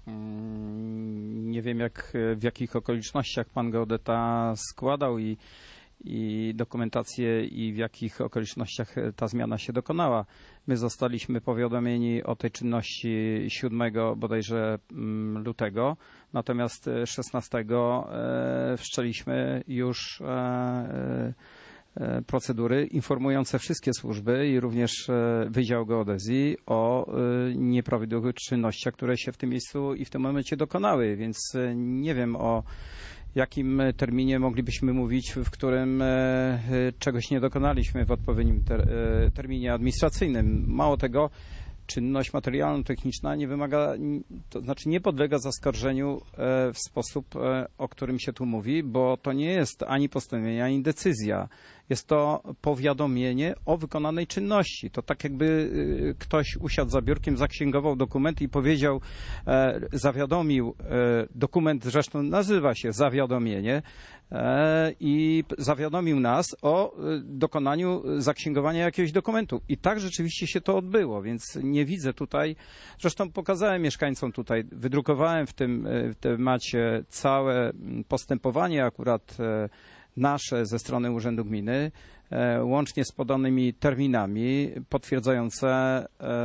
Nie wiem, jak, w jakich okolicznościach pan geodeta składał i, i dokumentację i w jakich okolicznościach ta zmiana się dokonała. My zostaliśmy powiadomieni o tej czynności siódmego bodajże lutego, natomiast szesnastego wszczęliśmy już procedury informujące wszystkie służby i również Wydział Geodezji o nieprawidłowych czynnościach, które się w tym miejscu i w tym momencie dokonały, więc nie wiem, o jakim terminie moglibyśmy mówić, w którym czegoś nie dokonaliśmy w odpowiednim ter terminie administracyjnym. Mało tego, czynność materialno-techniczna nie wymaga, to znaczy nie podlega zaskarżeniu w sposób, o którym się tu mówi, bo to nie jest ani postanowienie, ani decyzja. Jest to powiadomienie o wykonanej czynności. To tak jakby ktoś usiadł za biurkiem, zaksięgował dokument i powiedział, zawiadomił, dokument zresztą nazywa się zawiadomienie, i zawiadomił nas o dokonaniu zaksięgowania jakiegoś dokumentu. I tak rzeczywiście się to odbyło, więc nie widzę tutaj, zresztą pokazałem mieszkańcom tutaj, wydrukowałem w tym temacie całe postępowanie akurat nasze ze strony Urzędu Gminy, łącznie z podanymi terminami potwierdzające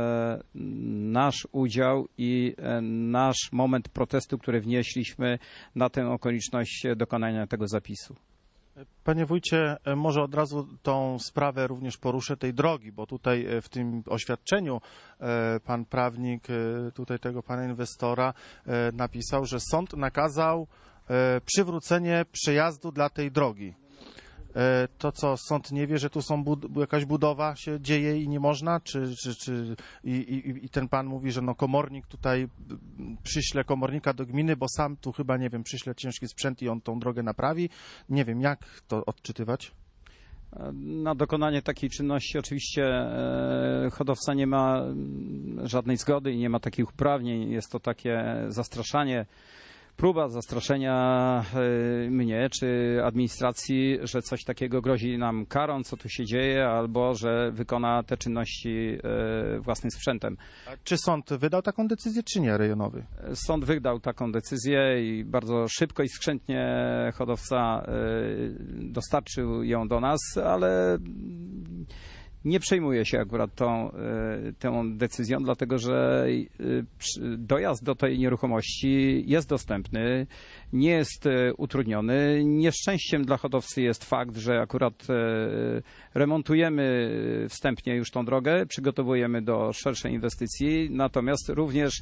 nasz udział i nasz moment protestu, który wnieśliśmy na tę okoliczność dokonania tego zapisu. Panie wójcie, może od razu tą sprawę również poruszę tej drogi, bo tutaj w tym oświadczeniu pan prawnik tutaj tego pana inwestora napisał, że sąd nakazał przywrócenie przejazdu dla tej drogi. To co, sąd nie wie, że tu są bud jakaś budowa się dzieje i nie można? Czy, czy, czy i, i, i ten pan mówi, że no komornik tutaj przyśle komornika do gminy, bo sam tu chyba, nie wiem, przyśle ciężki sprzęt i on tą drogę naprawi? Nie wiem, jak to odczytywać? Na dokonanie takiej czynności oczywiście hodowca nie ma żadnej zgody i nie ma takich uprawnień. Jest to takie zastraszanie, próba zastraszenia mnie czy administracji, że coś takiego grozi nam karą, co tu się dzieje, albo że wykona te czynności własnym sprzętem. A czy sąd wydał taką decyzję, czy nie, rejonowy? Sąd wydał taką decyzję i bardzo szybko i skrzętnie hodowca dostarczył ją do nas, ale nie przejmuję się akurat tą, tą decyzją, dlatego że dojazd do tej nieruchomości jest dostępny, nie jest utrudniony. Nieszczęściem dla hodowcy jest fakt, że akurat remontujemy wstępnie już tą drogę, przygotowujemy do szerszej inwestycji, natomiast również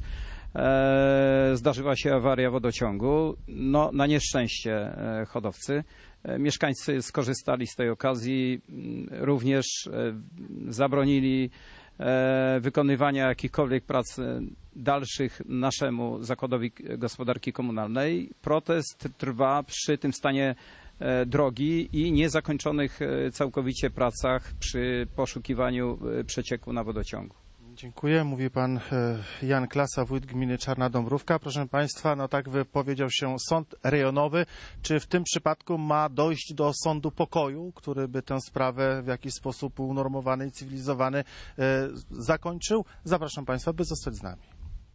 zdarzyła się awaria wodociągu, no, na nieszczęście hodowcy. Mieszkańcy skorzystali z tej okazji, również zabronili wykonywania jakichkolwiek prac dalszych naszemu Zakładowi Gospodarki Komunalnej. Protest trwa przy tym stanie drogi i niezakończonych całkowicie pracach przy poszukiwaniu przecieku na wodociągu. Dziękuję. Mówi pan Jan Klasa, wójt gminy Czarna Dąbrówka. Proszę państwa, no tak wypowiedział się sąd rejonowy. Czy w tym przypadku ma dojść do sądu pokoju, który by tę sprawę w jakiś sposób unormowany i cywilizowany e, zakończył? Zapraszam państwa, by zostać z nami.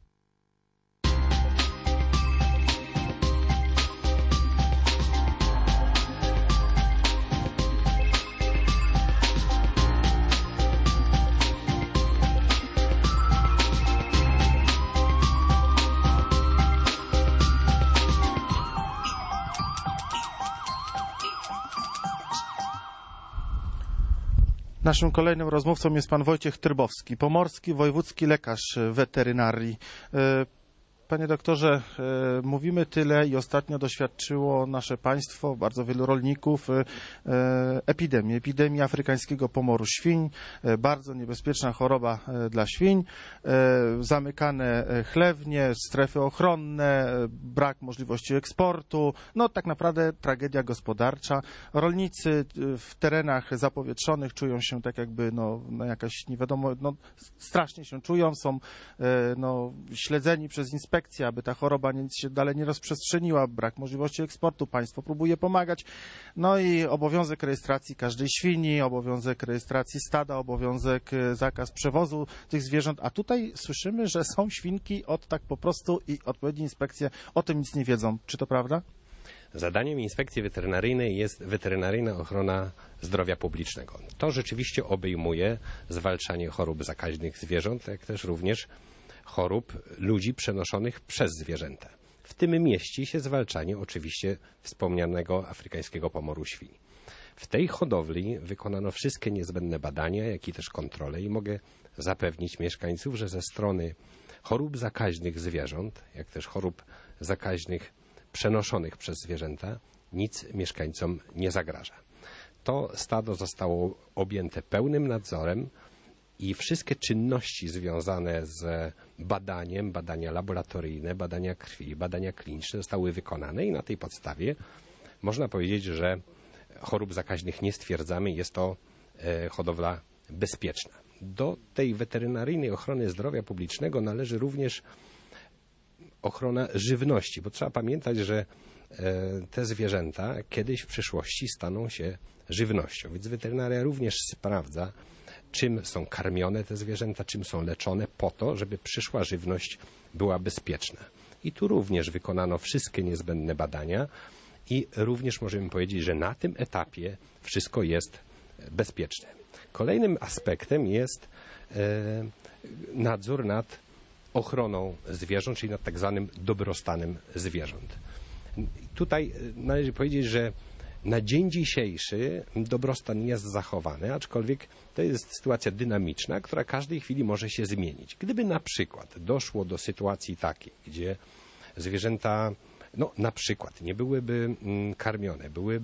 Naszym kolejnym rozmówcą jest pan Wojciech Trbowski, pomorski wojewódzki lekarz weterynarii. Panie doktorze, mówimy tyle i ostatnio doświadczyło nasze państwo, bardzo wielu rolników, epidemii, epidemii afrykańskiego pomoru świń, bardzo niebezpieczna choroba dla świń, zamykane chlewnie, strefy ochronne, brak możliwości eksportu, no tak naprawdę tragedia gospodarcza. Rolnicy w terenach zapowietrzonych czują się tak jakby, no, no jakaś nie wiadomo, no strasznie się czują, są no, śledzeni przez inspekcję, inspekcja, aby ta choroba nie, się dalej nie rozprzestrzeniła, brak możliwości eksportu, państwo próbuje pomagać. No i obowiązek rejestracji każdej świni, obowiązek rejestracji stada, obowiązek, zakaz przewozu tych zwierząt, a tutaj słyszymy, że są świnki od tak po prostu i odpowiednie inspekcje o tym nic nie wiedzą. Czy to prawda? Zadaniem inspekcji weterynaryjnej jest weterynaryjna ochrona zdrowia publicznego. To rzeczywiście obejmuje zwalczanie chorób zakaźnych zwierząt, jak też również chorób ludzi przenoszonych przez zwierzęta. W tym mieści się zwalczanie oczywiście wspomnianego afrykańskiego pomoru świń. W tej hodowli wykonano wszystkie niezbędne badania, jak i też kontrole i mogę zapewnić mieszkańców, że ze strony chorób zakaźnych zwierząt, jak też chorób zakaźnych przenoszonych przez zwierzęta, nic mieszkańcom nie zagraża. To stado zostało objęte pełnym nadzorem i wszystkie czynności związane z badaniem, badania laboratoryjne, badania krwi, badania kliniczne zostały wykonane i na tej podstawie można powiedzieć, że chorób zakaźnych nie stwierdzamy, jest to e, hodowla bezpieczna. Do tej weterynaryjnej ochrony zdrowia publicznego należy również ochrona żywności, bo trzeba pamiętać, że te zwierzęta kiedyś w przyszłości staną się żywnością. Więc weterynaria również sprawdza, czym są karmione te zwierzęta, czym są leczone, po to, żeby przyszła żywność była bezpieczna. I tu również wykonano wszystkie niezbędne badania i również możemy powiedzieć, że na tym etapie wszystko jest bezpieczne. Kolejnym aspektem jest nadzór nad ochroną zwierząt, czyli nad tak zwanym dobrostanem zwierząt. Tutaj należy powiedzieć, że na dzień dzisiejszy dobrostan jest zachowany, aczkolwiek to jest sytuacja dynamiczna, która każdej chwili może się zmienić. Gdyby na przykład doszło do sytuacji takiej, gdzie zwierzęta no, na przykład nie byłyby karmione, były,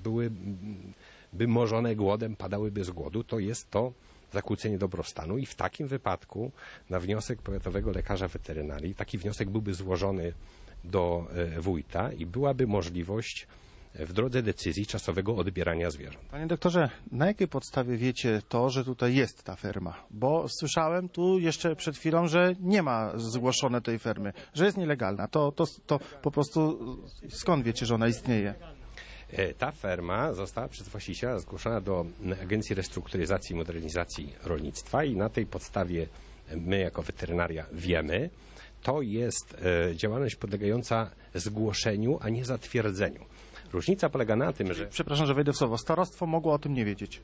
byłyby morzone głodem, padałyby z głodu, to jest to zakłócenie dobrostanu i w takim wypadku na wniosek powiatowego lekarza weterynarii taki wniosek byłby złożony do wójta i byłaby możliwość w drodze decyzji czasowego odbierania zwierząt. Panie doktorze, na jakiej podstawie wiecie to, że tutaj jest ta ferma? Bo słyszałem tu jeszcze przed chwilą, że nie ma zgłoszone tej fermy, że jest nielegalna. To, to, to po prostu skąd wiecie, że ona istnieje? Ta ferma została przez właściciela zgłoszona do Agencji Restrukturyzacji i Modernizacji Rolnictwa i na tej podstawie my jako weterynaria wiemy, to jest działalność podlegająca zgłoszeniu, a nie zatwierdzeniu. Różnica polega na tym, że... Przepraszam, że wejdę w słowo. Starostwo mogło o tym nie wiedzieć.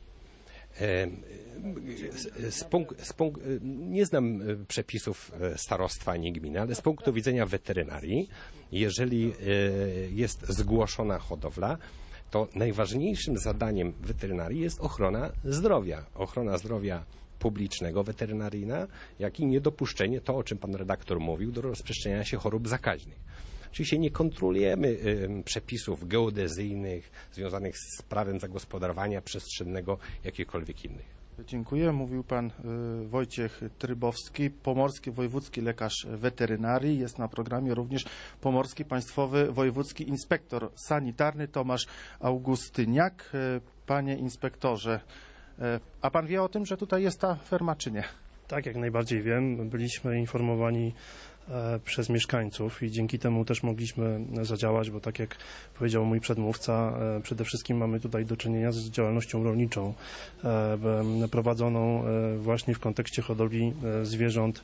Z, z punk- z punk- nie znam przepisów starostwa ani gminy, ale z punktu widzenia weterynarii, jeżeli jest zgłoszona hodowla, to najważniejszym zadaniem weterynarii jest ochrona zdrowia. Ochrona zdrowia publicznego, weterynaryjna, jak i niedopuszczenie, to o czym pan redaktor mówił, do rozprzestrzeniania się chorób zakaźnych. Oczywiście nie kontrolujemy y, przepisów geodezyjnych związanych z prawem zagospodarowania przestrzennego, jakichkolwiek innych. Dziękuję. Mówił pan y, Wojciech Trybowski, pomorski wojewódzki lekarz weterynarii. Jest na programie również pomorski państwowy wojewódzki inspektor sanitarny Tomasz Augustyniak. Y, panie inspektorze, y, a pan wie o tym, że tutaj jest ta ferma, czy nie? Tak, jak najbardziej wiem. Byliśmy informowani przez mieszkańców i dzięki temu też mogliśmy zadziałać, bo tak jak powiedział mój przedmówca, przede wszystkim mamy tutaj do czynienia z działalnością rolniczą prowadzoną właśnie w kontekście hodowli zwierząt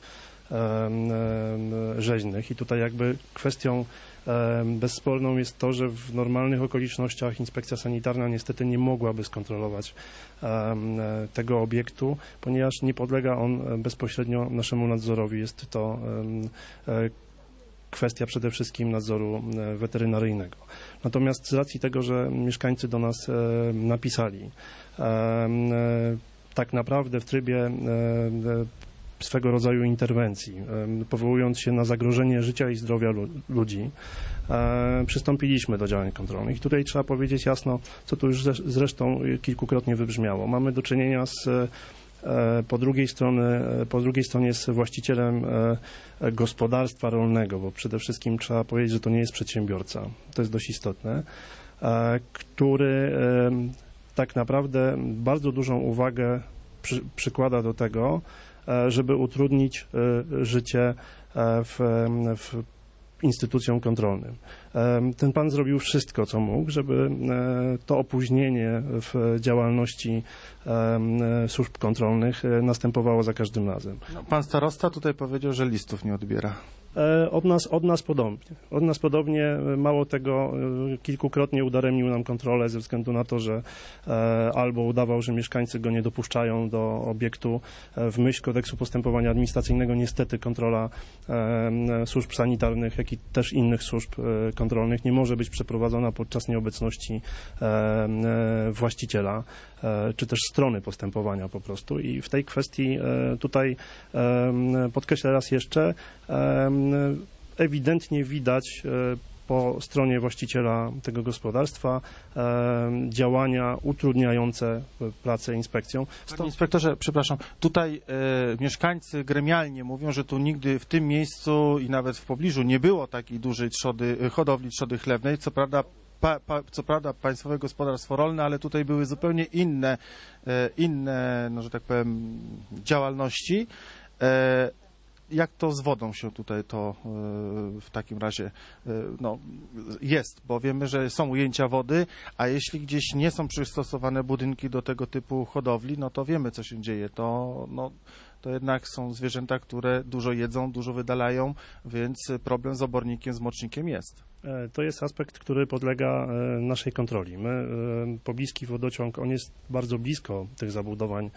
rzeźnych i tutaj jakby kwestią bezsporną jest to, że w normalnych okolicznościach inspekcja sanitarna niestety nie mogłaby skontrolować tego obiektu, ponieważ nie podlega on bezpośrednio naszemu nadzorowi. Jest to kwestia przede wszystkim nadzoru weterynaryjnego. Natomiast z racji tego, że mieszkańcy do nas napisali, tak naprawdę w trybie swego rodzaju interwencji, powołując się na zagrożenie życia i zdrowia ludzi, przystąpiliśmy do działań kontrolnych. I tutaj trzeba powiedzieć jasno, co tu już zresztą kilkukrotnie wybrzmiało. Mamy do czynienia z po drugiej stronie, po drugiej stronie z właścicielem gospodarstwa rolnego, bo przede wszystkim trzeba powiedzieć, że to nie jest przedsiębiorca. To jest dość istotne, który tak naprawdę bardzo dużą uwagę przy, przykłada do tego, żeby utrudnić życie w, w instytucją kontrolną. Ten pan zrobił wszystko, co mógł, żeby to opóźnienie w działalności służb kontrolnych następowało za każdym razem. No, pan starosta tutaj powiedział, że listów nie odbiera. Od nas, od nas podobnie. Od nas podobnie, mało tego, kilkukrotnie udaremnił nam kontrolę ze względu na to, że albo udawał, że mieszkańcy go nie dopuszczają do obiektu. W myśl kodeksu postępowania administracyjnego niestety kontrola służb sanitarnych, jak i też innych służb kontrolnych nie może być przeprowadzona podczas nieobecności właściciela, czy też strony postępowania po prostu. I w tej kwestii tutaj podkreślę raz jeszcze, ewidentnie widać po stronie właściciela tego gospodarstwa działania utrudniające pracę inspekcją. Panie inspektorze, przepraszam, tutaj e, mieszkańcy gremialnie mówią, że tu nigdy w tym miejscu i nawet w pobliżu nie było takiej dużej trzody, hodowli trzody chlewnej. Co prawda Pa, pa, co prawda Państwowe Gospodarstwo Rolne, ale tutaj były zupełnie inne, e, inne, no, że tak powiem, działalności. E, jak to z wodą się tutaj to e, w takim razie e, no, jest? Bo wiemy, że są ujęcia wody, a jeśli gdzieś nie są przystosowane budynki do tego typu hodowli, no to wiemy, co się dzieje. To, no, to jednak są zwierzęta, które dużo jedzą, dużo wydalają, więc problem z obornikiem, z mocznikiem jest. To jest aspekt, który podlega naszej kontroli. My, pobliski wodociąg, on jest bardzo blisko tych zabudowań,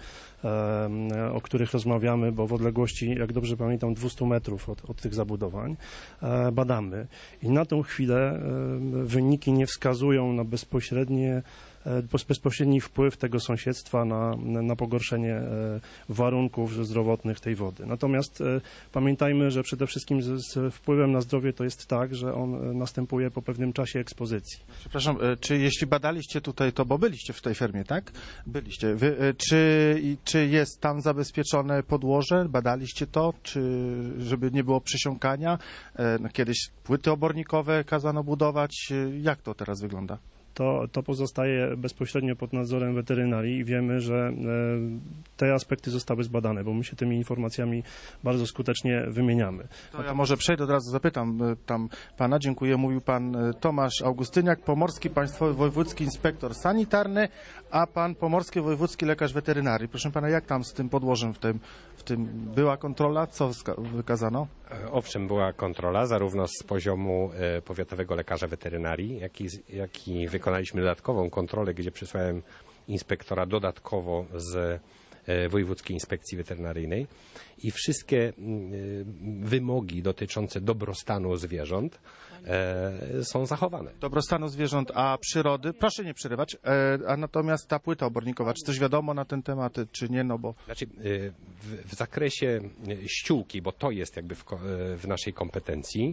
o których rozmawiamy, bo w odległości, jak dobrze pamiętam, dwieście metrów od, od tych zabudowań badamy. I na tą chwilę wyniki nie wskazują na bezpośrednie bezpośredni wpływ tego sąsiedztwa na, na pogorszenie warunków zdrowotnych tej wody. Natomiast pamiętajmy, że przede wszystkim z, z wpływem na zdrowie to jest tak, że on następuje po pewnym czasie ekspozycji. Przepraszam, czy jeśli badaliście tutaj to, bo byliście w tej fermie, tak? Byliście. Wy, czy, czy jest tam zabezpieczone podłoże? Badaliście to? Czy żeby nie było przesiąkania? No, kiedyś płyty obornikowe kazano budować. Jak to teraz wygląda? To, to pozostaje bezpośrednio pod nadzorem weterynarii i wiemy, że te aspekty zostały zbadane, bo my się tymi informacjami bardzo skutecznie wymieniamy. To ja może przejdę, od razu zapytam tam pana. Dziękuję. Mówił pan Tomasz Augustyniak, Pomorski Państwowy Wojewódzki Inspektor Sanitarny, a pan Pomorski Wojewódzki Lekarz Weterynarii. Proszę pana, jak tam z tym podłożem w tym, w tym była kontrola? Co wykazano? Owszem, była kontrola zarówno z poziomu powiatowego lekarza weterynarii, jak i, jak i wykonaliśmy dodatkową kontrolę, gdzie przysłałem inspektora dodatkowo z Wojewódzkiej Inspekcji Weterynaryjnej i wszystkie wymogi dotyczące dobrostanu zwierząt są zachowane. Dobrostanu zwierząt, a przyrody? Proszę nie przerywać. A natomiast ta płyta obornikowa, czy coś wiadomo na ten temat, czy nie? No bo... Znaczy, w, w zakresie ściółki, bo to jest jakby w, w naszej kompetencji,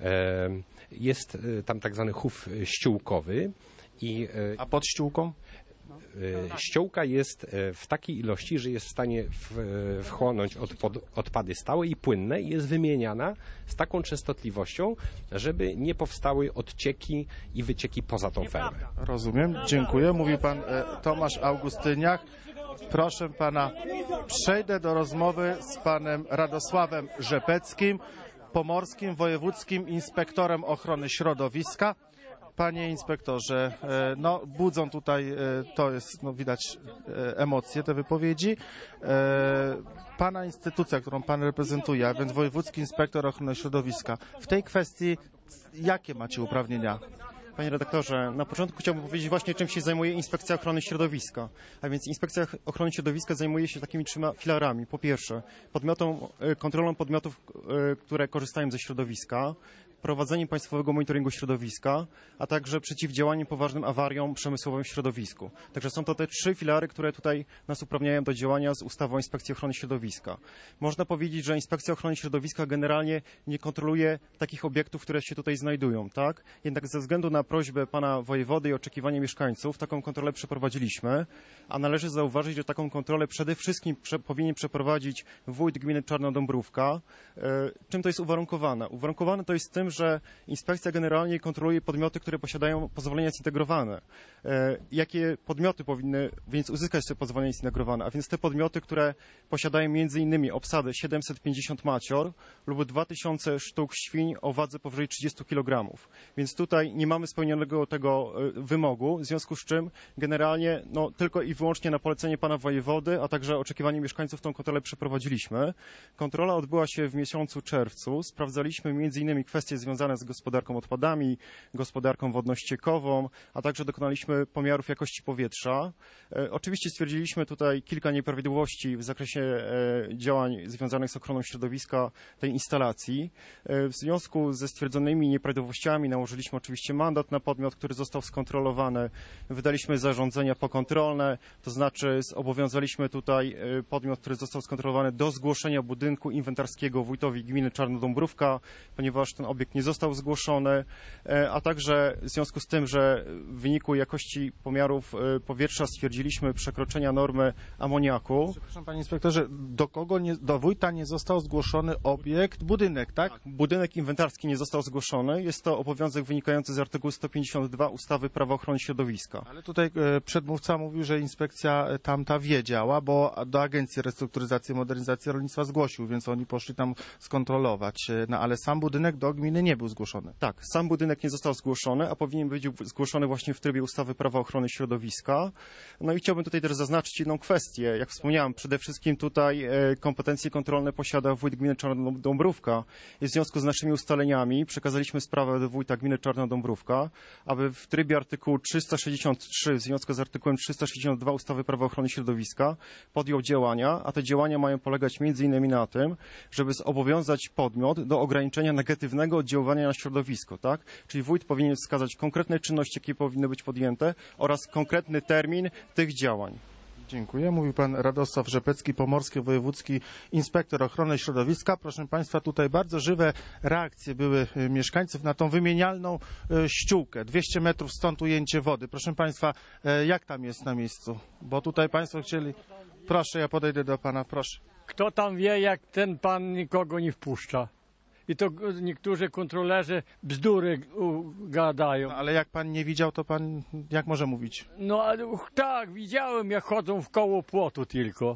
jest tam tak zwany chów ściółkowy. I, a pod ściółką? Ściółka jest w takiej ilości, że jest w stanie wchłonąć odpad, odpady stałe i płynne i jest wymieniana z taką częstotliwością, żeby nie powstały odcieki i wycieki poza tą fermę. Rozumiem, dziękuję. Mówił pan e, Tomasz Augustyniak. Proszę pana, przejdę do rozmowy z panem Radosławem Rzepeckim, Pomorskim Wojewódzkim Inspektorem Ochrony Środowiska. Panie inspektorze, no budzą tutaj, to jest, no widać emocje, te wypowiedzi. Pana instytucja, którą pan reprezentuje, a więc Wojewódzki Inspektor Ochrony Środowiska, w tej kwestii jakie macie uprawnienia? Panie redaktorze, na początku chciałbym powiedzieć właśnie, czym się zajmuje Inspekcja Ochrony Środowiska. A więc Inspekcja Ochrony Środowiska zajmuje się takimi trzema filarami. Po pierwsze, podmiotą, kontrolą podmiotów, które korzystają ze środowiska, prowadzeniem państwowego monitoringu środowiska, a także przeciwdziałaniem poważnym awariom przemysłowym w środowisku. Także są to te trzy filary, które tutaj nas uprawniają do działania z ustawą o Inspekcji Ochrony Środowiska. Można powiedzieć, że Inspekcja Ochrony Środowiska generalnie nie kontroluje takich obiektów, które się tutaj znajdują, tak? Jednak ze względu na prośbę pana wojewody i oczekiwanie mieszkańców taką kontrolę przeprowadziliśmy, a należy zauważyć, że taką kontrolę przede wszystkim prze, powinien przeprowadzić wójt gminy Czarna Dąbrówka. E, czym to jest uwarunkowane? Uwarunkowane to jest tym, że inspekcja generalnie kontroluje podmioty, które posiadają pozwolenia zintegrowane. E, jakie podmioty powinny więc uzyskać te pozwolenia zintegrowane? A więc te podmioty, które posiadają między innymi obsadę siedemset pięćdziesiąt macior lub dwa tysiące sztuk świń o wadze powyżej trzydziestu kilogramów. Więc tutaj nie mamy spełnionego tego e, wymogu, w związku z czym generalnie no, tylko i wyłącznie na polecenie pana wojewody, a także oczekiwanie mieszkańców tą kontrolę przeprowadziliśmy. Kontrola odbyła się w miesiącu czerwcu. Sprawdzaliśmy między innymi kwestie związane z gospodarką odpadami, gospodarką wodno-ściekową, a także dokonaliśmy pomiarów jakości powietrza. E, oczywiście stwierdziliśmy tutaj kilka nieprawidłowości w zakresie e, działań związanych z ochroną środowiska tej instalacji. E, w związku ze stwierdzonymi nieprawidłowościami nałożyliśmy oczywiście mandat na podmiot, który został skontrolowany. Wydaliśmy zarządzenia pokontrolne, to znaczy zobowiązaliśmy tutaj e, podmiot, który został skontrolowany do zgłoszenia budynku inwentarskiego wójtowi gminy Czarnodąbrówka, ponieważ ten obiekt nie został zgłoszony, a także w związku z tym, że w wyniku jakości pomiarów powietrza stwierdziliśmy przekroczenia normy amoniaku. Przepraszam panie inspektorze, do kogo nie, do wójta nie został zgłoszony obiekt, budynek, tak? Tak, budynek inwentarski nie został zgłoszony. Jest to obowiązek wynikający z artykułu sto pięćdziesiąt dwa ustawy Prawo ochrony środowiska. Ale tutaj e, przedmówca mówił, że inspekcja tamta wiedziała, bo do Agencji Restrukturyzacji i Modernizacji Rolnictwa zgłosił, więc oni poszli tam skontrolować. No ale sam budynek do gminy nie był zgłoszony. Tak, sam budynek nie został zgłoszony, a powinien być zgłoszony właśnie w trybie ustawy Prawa ochrony środowiska. No i chciałbym tutaj też zaznaczyć jedną kwestię. Jak wspomniałem, przede wszystkim tutaj kompetencje kontrolne posiada wójt gminy Czarnodąbrówka. I w związku z naszymi ustaleniami przekazaliśmy sprawę do wójta gminy Czarnodąbrówka, aby w trybie artykułu trzysta sześćdziesiąt trzy w związku z artykułem trzysta sześćdziesiąt dwa ustawy Prawa ochrony środowiska podjął działania, a te działania mają polegać między innymi na tym, żeby zobowiązać podmiot do ograniczenia negatywnego oddziaływania na środowisko, tak? Czyli wójt powinien wskazać konkretne czynności, jakie powinny być podjęte oraz konkretny termin tych działań. Dziękuję. Mówił pan Radosław Rzepecki, pomorski wojewódzki inspektor ochrony środowiska. Proszę państwa, tutaj bardzo żywe reakcje były mieszkańców na tą wymienialną ściółkę. dwieście metrów stąd ujęcie wody. Proszę państwa, jak tam jest na miejscu? Bo tutaj państwo chcieli... Proszę, ja podejdę do pana, proszę. Kto tam wie, jak ten pan nikogo nie wpuszcza. I to niektórzy kontrolerzy bzdury gadają. No, ale jak pan nie widział, to pan jak może mówić? No tak, widziałem, jak chodzą w koło płotu tylko.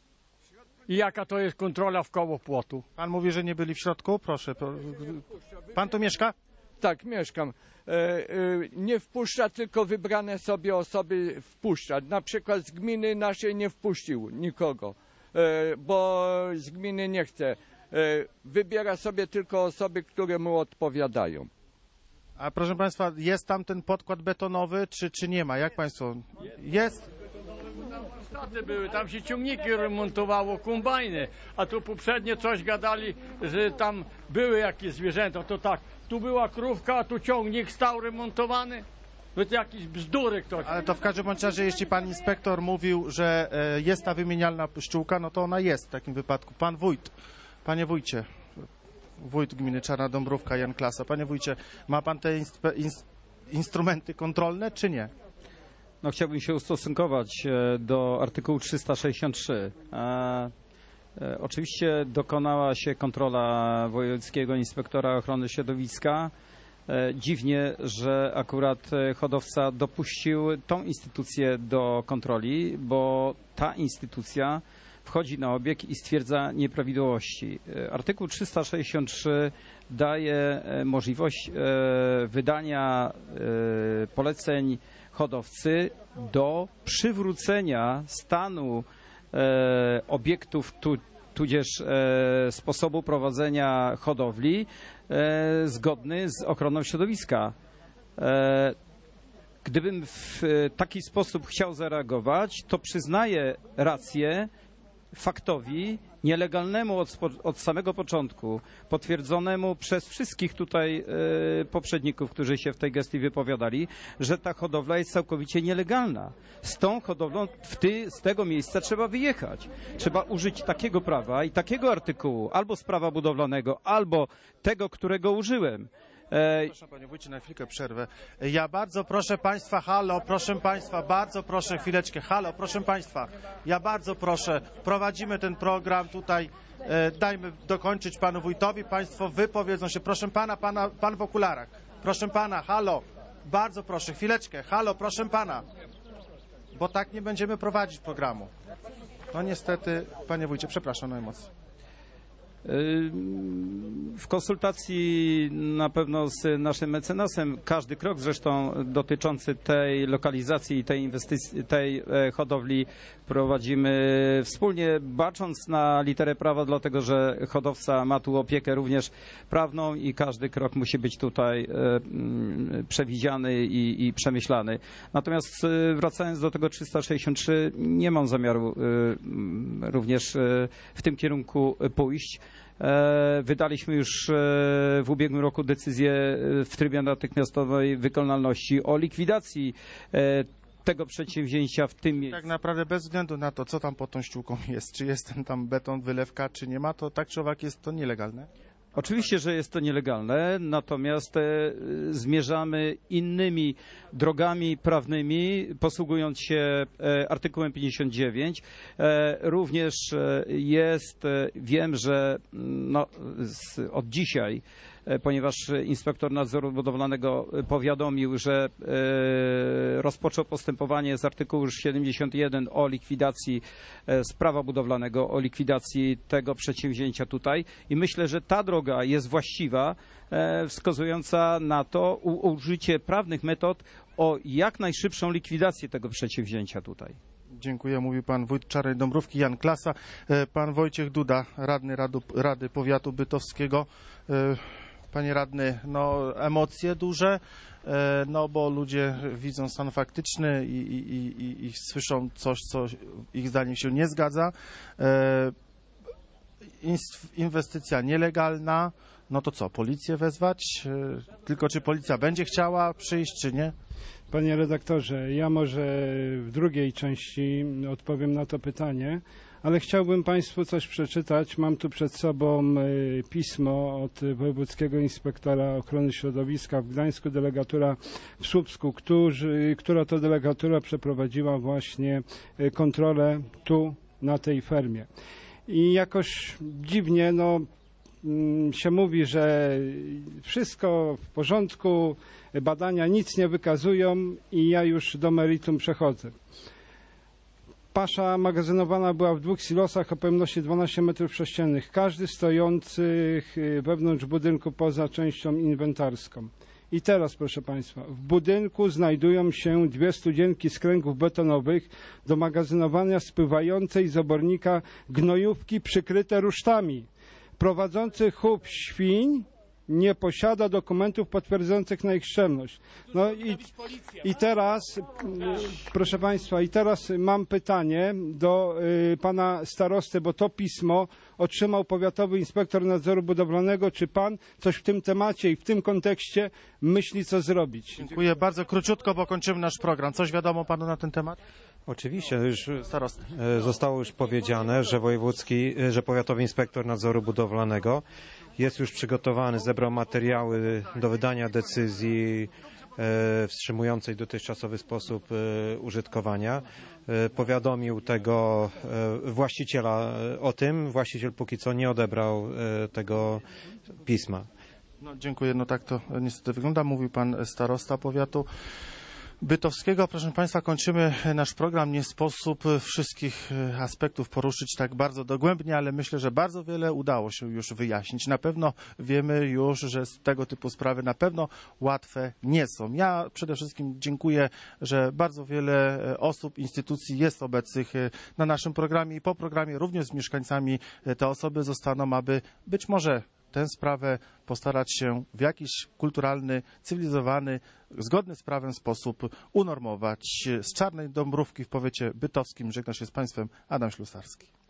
I jaka to jest kontrola w koło płotu. Pan mówi, że nie byli w środku? Proszę. Pan tu mieszka? Tak, mieszkam. E, e, nie wpuszcza, tylko wybrane sobie osoby wpuszcza. Na przykład z gminy naszej nie wpuścił nikogo, e, bo z gminy nie chce. Wybiera sobie tylko osoby, które mu odpowiadają. A proszę państwa, jest tam ten podkład betonowy, czy, czy nie ma? Jak państwo? Jest? Staty były, tam się ciągniki remontowało, kombajny, a tu poprzednio coś gadali, że tam były jakieś zwierzęta, to tak, tu była krówka, a tu ciągnik stał remontowany. To jakieś bzdury ktoś. Ale to w każdym bądź razie, jeśli pan inspektor mówił, że jest ta wymienialna ściółka, no to ona jest w takim wypadku. Pan wójt. Panie wójcie, wójt gminy Czarna Dąbrówka, Jan Klasa. Panie wójcie, ma pan te inst- inst- instrumenty kontrolne, czy nie? No, chciałbym się ustosunkować do artykułu trzysta sześćdziesiąt trzy. E, e, oczywiście dokonała się kontrola wojewódzkiego inspektora ochrony środowiska. E, dziwnie, że akurat hodowca dopuścił tą instytucję do kontroli, bo ta instytucja wchodzi na obiekt i stwierdza nieprawidłowości. Artykuł trzysta sześćdziesiąt trzy daje możliwość wydania poleceń hodowcy do przywrócenia stanu obiektów tu, tudzież sposobu prowadzenia hodowli zgodny z ochroną środowiska. Gdybym w taki sposób chciał zareagować, to przyznaję rację faktowi nielegalnemu od, od samego początku, potwierdzonemu przez wszystkich tutaj e, poprzedników, którzy się w tej gestii wypowiadali, że ta hodowla jest całkowicie nielegalna. Z tą hodowlą w ty, z tego miejsca trzeba wyjechać. Trzeba użyć takiego prawa i takiego artykułu, albo z prawa budowlanego, albo tego, którego użyłem, Proszę panie wójcie, na chwilkę przerwę. Ja bardzo proszę państwa, halo, proszę państwa, bardzo proszę chwileczkę, halo, proszę państwa, ja bardzo proszę, prowadzimy ten program tutaj, e, dajmy dokończyć panu wójtowi, państwo wypowiedzą się, proszę pana, pana, pan w okularach, proszę pana, halo, bardzo proszę, chwileczkę, halo, proszę pana, bo tak nie będziemy prowadzić programu. No niestety, panie wójcie, przepraszam najmocniej. W konsultacji na pewno z naszym mecenasem każdy krok zresztą dotyczący tej lokalizacji i tej inwestycji, tej hodowli prowadzimy wspólnie, bacząc na literę prawa, dlatego że hodowca ma tu opiekę również prawną i każdy krok musi być tutaj przewidziany i, i przemyślany. Natomiast wracając do tego trzysta sześćdziesiąt trzy, nie mam zamiaru również w tym kierunku pójść. Wydaliśmy już w ubiegłym roku decyzję w trybie natychmiastowej wykonalności o likwidacji tego przedsięwzięcia w tym miejscu. Tak naprawdę bez względu na to, co tam pod tą ściółką jest, czy jest ten tam beton, wylewka, czy nie ma, to tak czy owak jest to nielegalne? Oczywiście, że jest to nielegalne, natomiast e, zmierzamy innymi drogami prawnymi, posługując się e, artykułem pięćdziesiąt dziewięć. E, również e, jest, e, wiem, że no, z, od dzisiaj, e, ponieważ inspektor nadzoru budowlanego powiadomił, że e, rozpoczął postępowanie z artykułu siedemdziesiąt jeden o likwidacji e, z prawa budowlanego, o likwidacji tego przedsięwzięcia tutaj i myślę, że ta droga jest właściwa, e, wskazująca na to u, użycie prawnych metod o jak najszybszą likwidację tego przedsięwzięcia tutaj. Dziękuję, mówi pan wójt Czarnej Dąbrówki, Jan Klasa. E, pan Wojciech Duda, radny Radu, Rady Powiatu Bytowskiego. E, panie radny, no emocje duże, e, no bo ludzie widzą stan faktyczny i, i, i, i słyszą coś, co ich zdaniem się nie zgadza. E, Inwestycja nielegalna, no to co, policję wezwać? Tylko czy policja będzie chciała przyjść, czy nie? Panie redaktorze, ja może w drugiej części odpowiem na to pytanie, ale chciałbym Państwu coś przeczytać. Mam tu przed sobą pismo od wojewódzkiego inspektora ochrony środowiska w Gdańsku, delegatura w Słupsku, którzy, która to delegatura przeprowadziła właśnie kontrolę tu, na tej fermie. I jakoś dziwnie no, się mówi, że wszystko w porządku, badania nic nie wykazują i ja już do meritum przechodzę. Pasza magazynowana była w dwóch silosach o pojemności dwanaście metrów sześciennych, każdy stojący wewnątrz budynku poza częścią inwentarską. I teraz, proszę Państwa, w budynku znajdują się dwie studzienki z kręgów betonowych do magazynowania spływającej z obornika gnojówki przykryte rusztami. Prowadzący chów świń nie posiada dokumentów potwierdzających na ich szczelność. No i, i teraz, proszę Państwa, i teraz mam pytanie do y, Pana Starosty, bo to pismo otrzymał powiatowy inspektor nadzoru budowlanego. Czy Pan coś w tym temacie i w tym kontekście myśli, co zrobić? Dziękuję bardzo. Króciutko, bo kończymy nasz program. Coś wiadomo Panu na ten temat? Oczywiście, już zostało już powiedziane, że wojewódzki, że powiatowy inspektor nadzoru budowlanego jest już przygotowany, zebrał materiały do wydania decyzji e, wstrzymującej dotychczasowy sposób e, użytkowania. E, powiadomił tego e, właściciela o tym. Właściciel póki co nie odebrał e, tego pisma. No, dziękuję. No tak to niestety wygląda. Mówił pan starosta powiatu bytowskiego. Proszę Państwa, kończymy nasz program. Nie sposób wszystkich aspektów poruszyć tak bardzo dogłębnie, ale myślę, że bardzo wiele udało się już wyjaśnić. Na pewno wiemy już, że tego typu sprawy na pewno łatwe nie są. Ja przede wszystkim dziękuję, że bardzo wiele osób, instytucji jest obecnych na naszym programie i po programie również z mieszkańcami te osoby zostaną, aby być może tę sprawę postarać się w jakiś kulturalny, cywilizowany, zgodny z prawem sposób unormować. Z Czarnej Dąbrówki w powiecie bytowskim żegna się z Państwem Adam Ślusarski.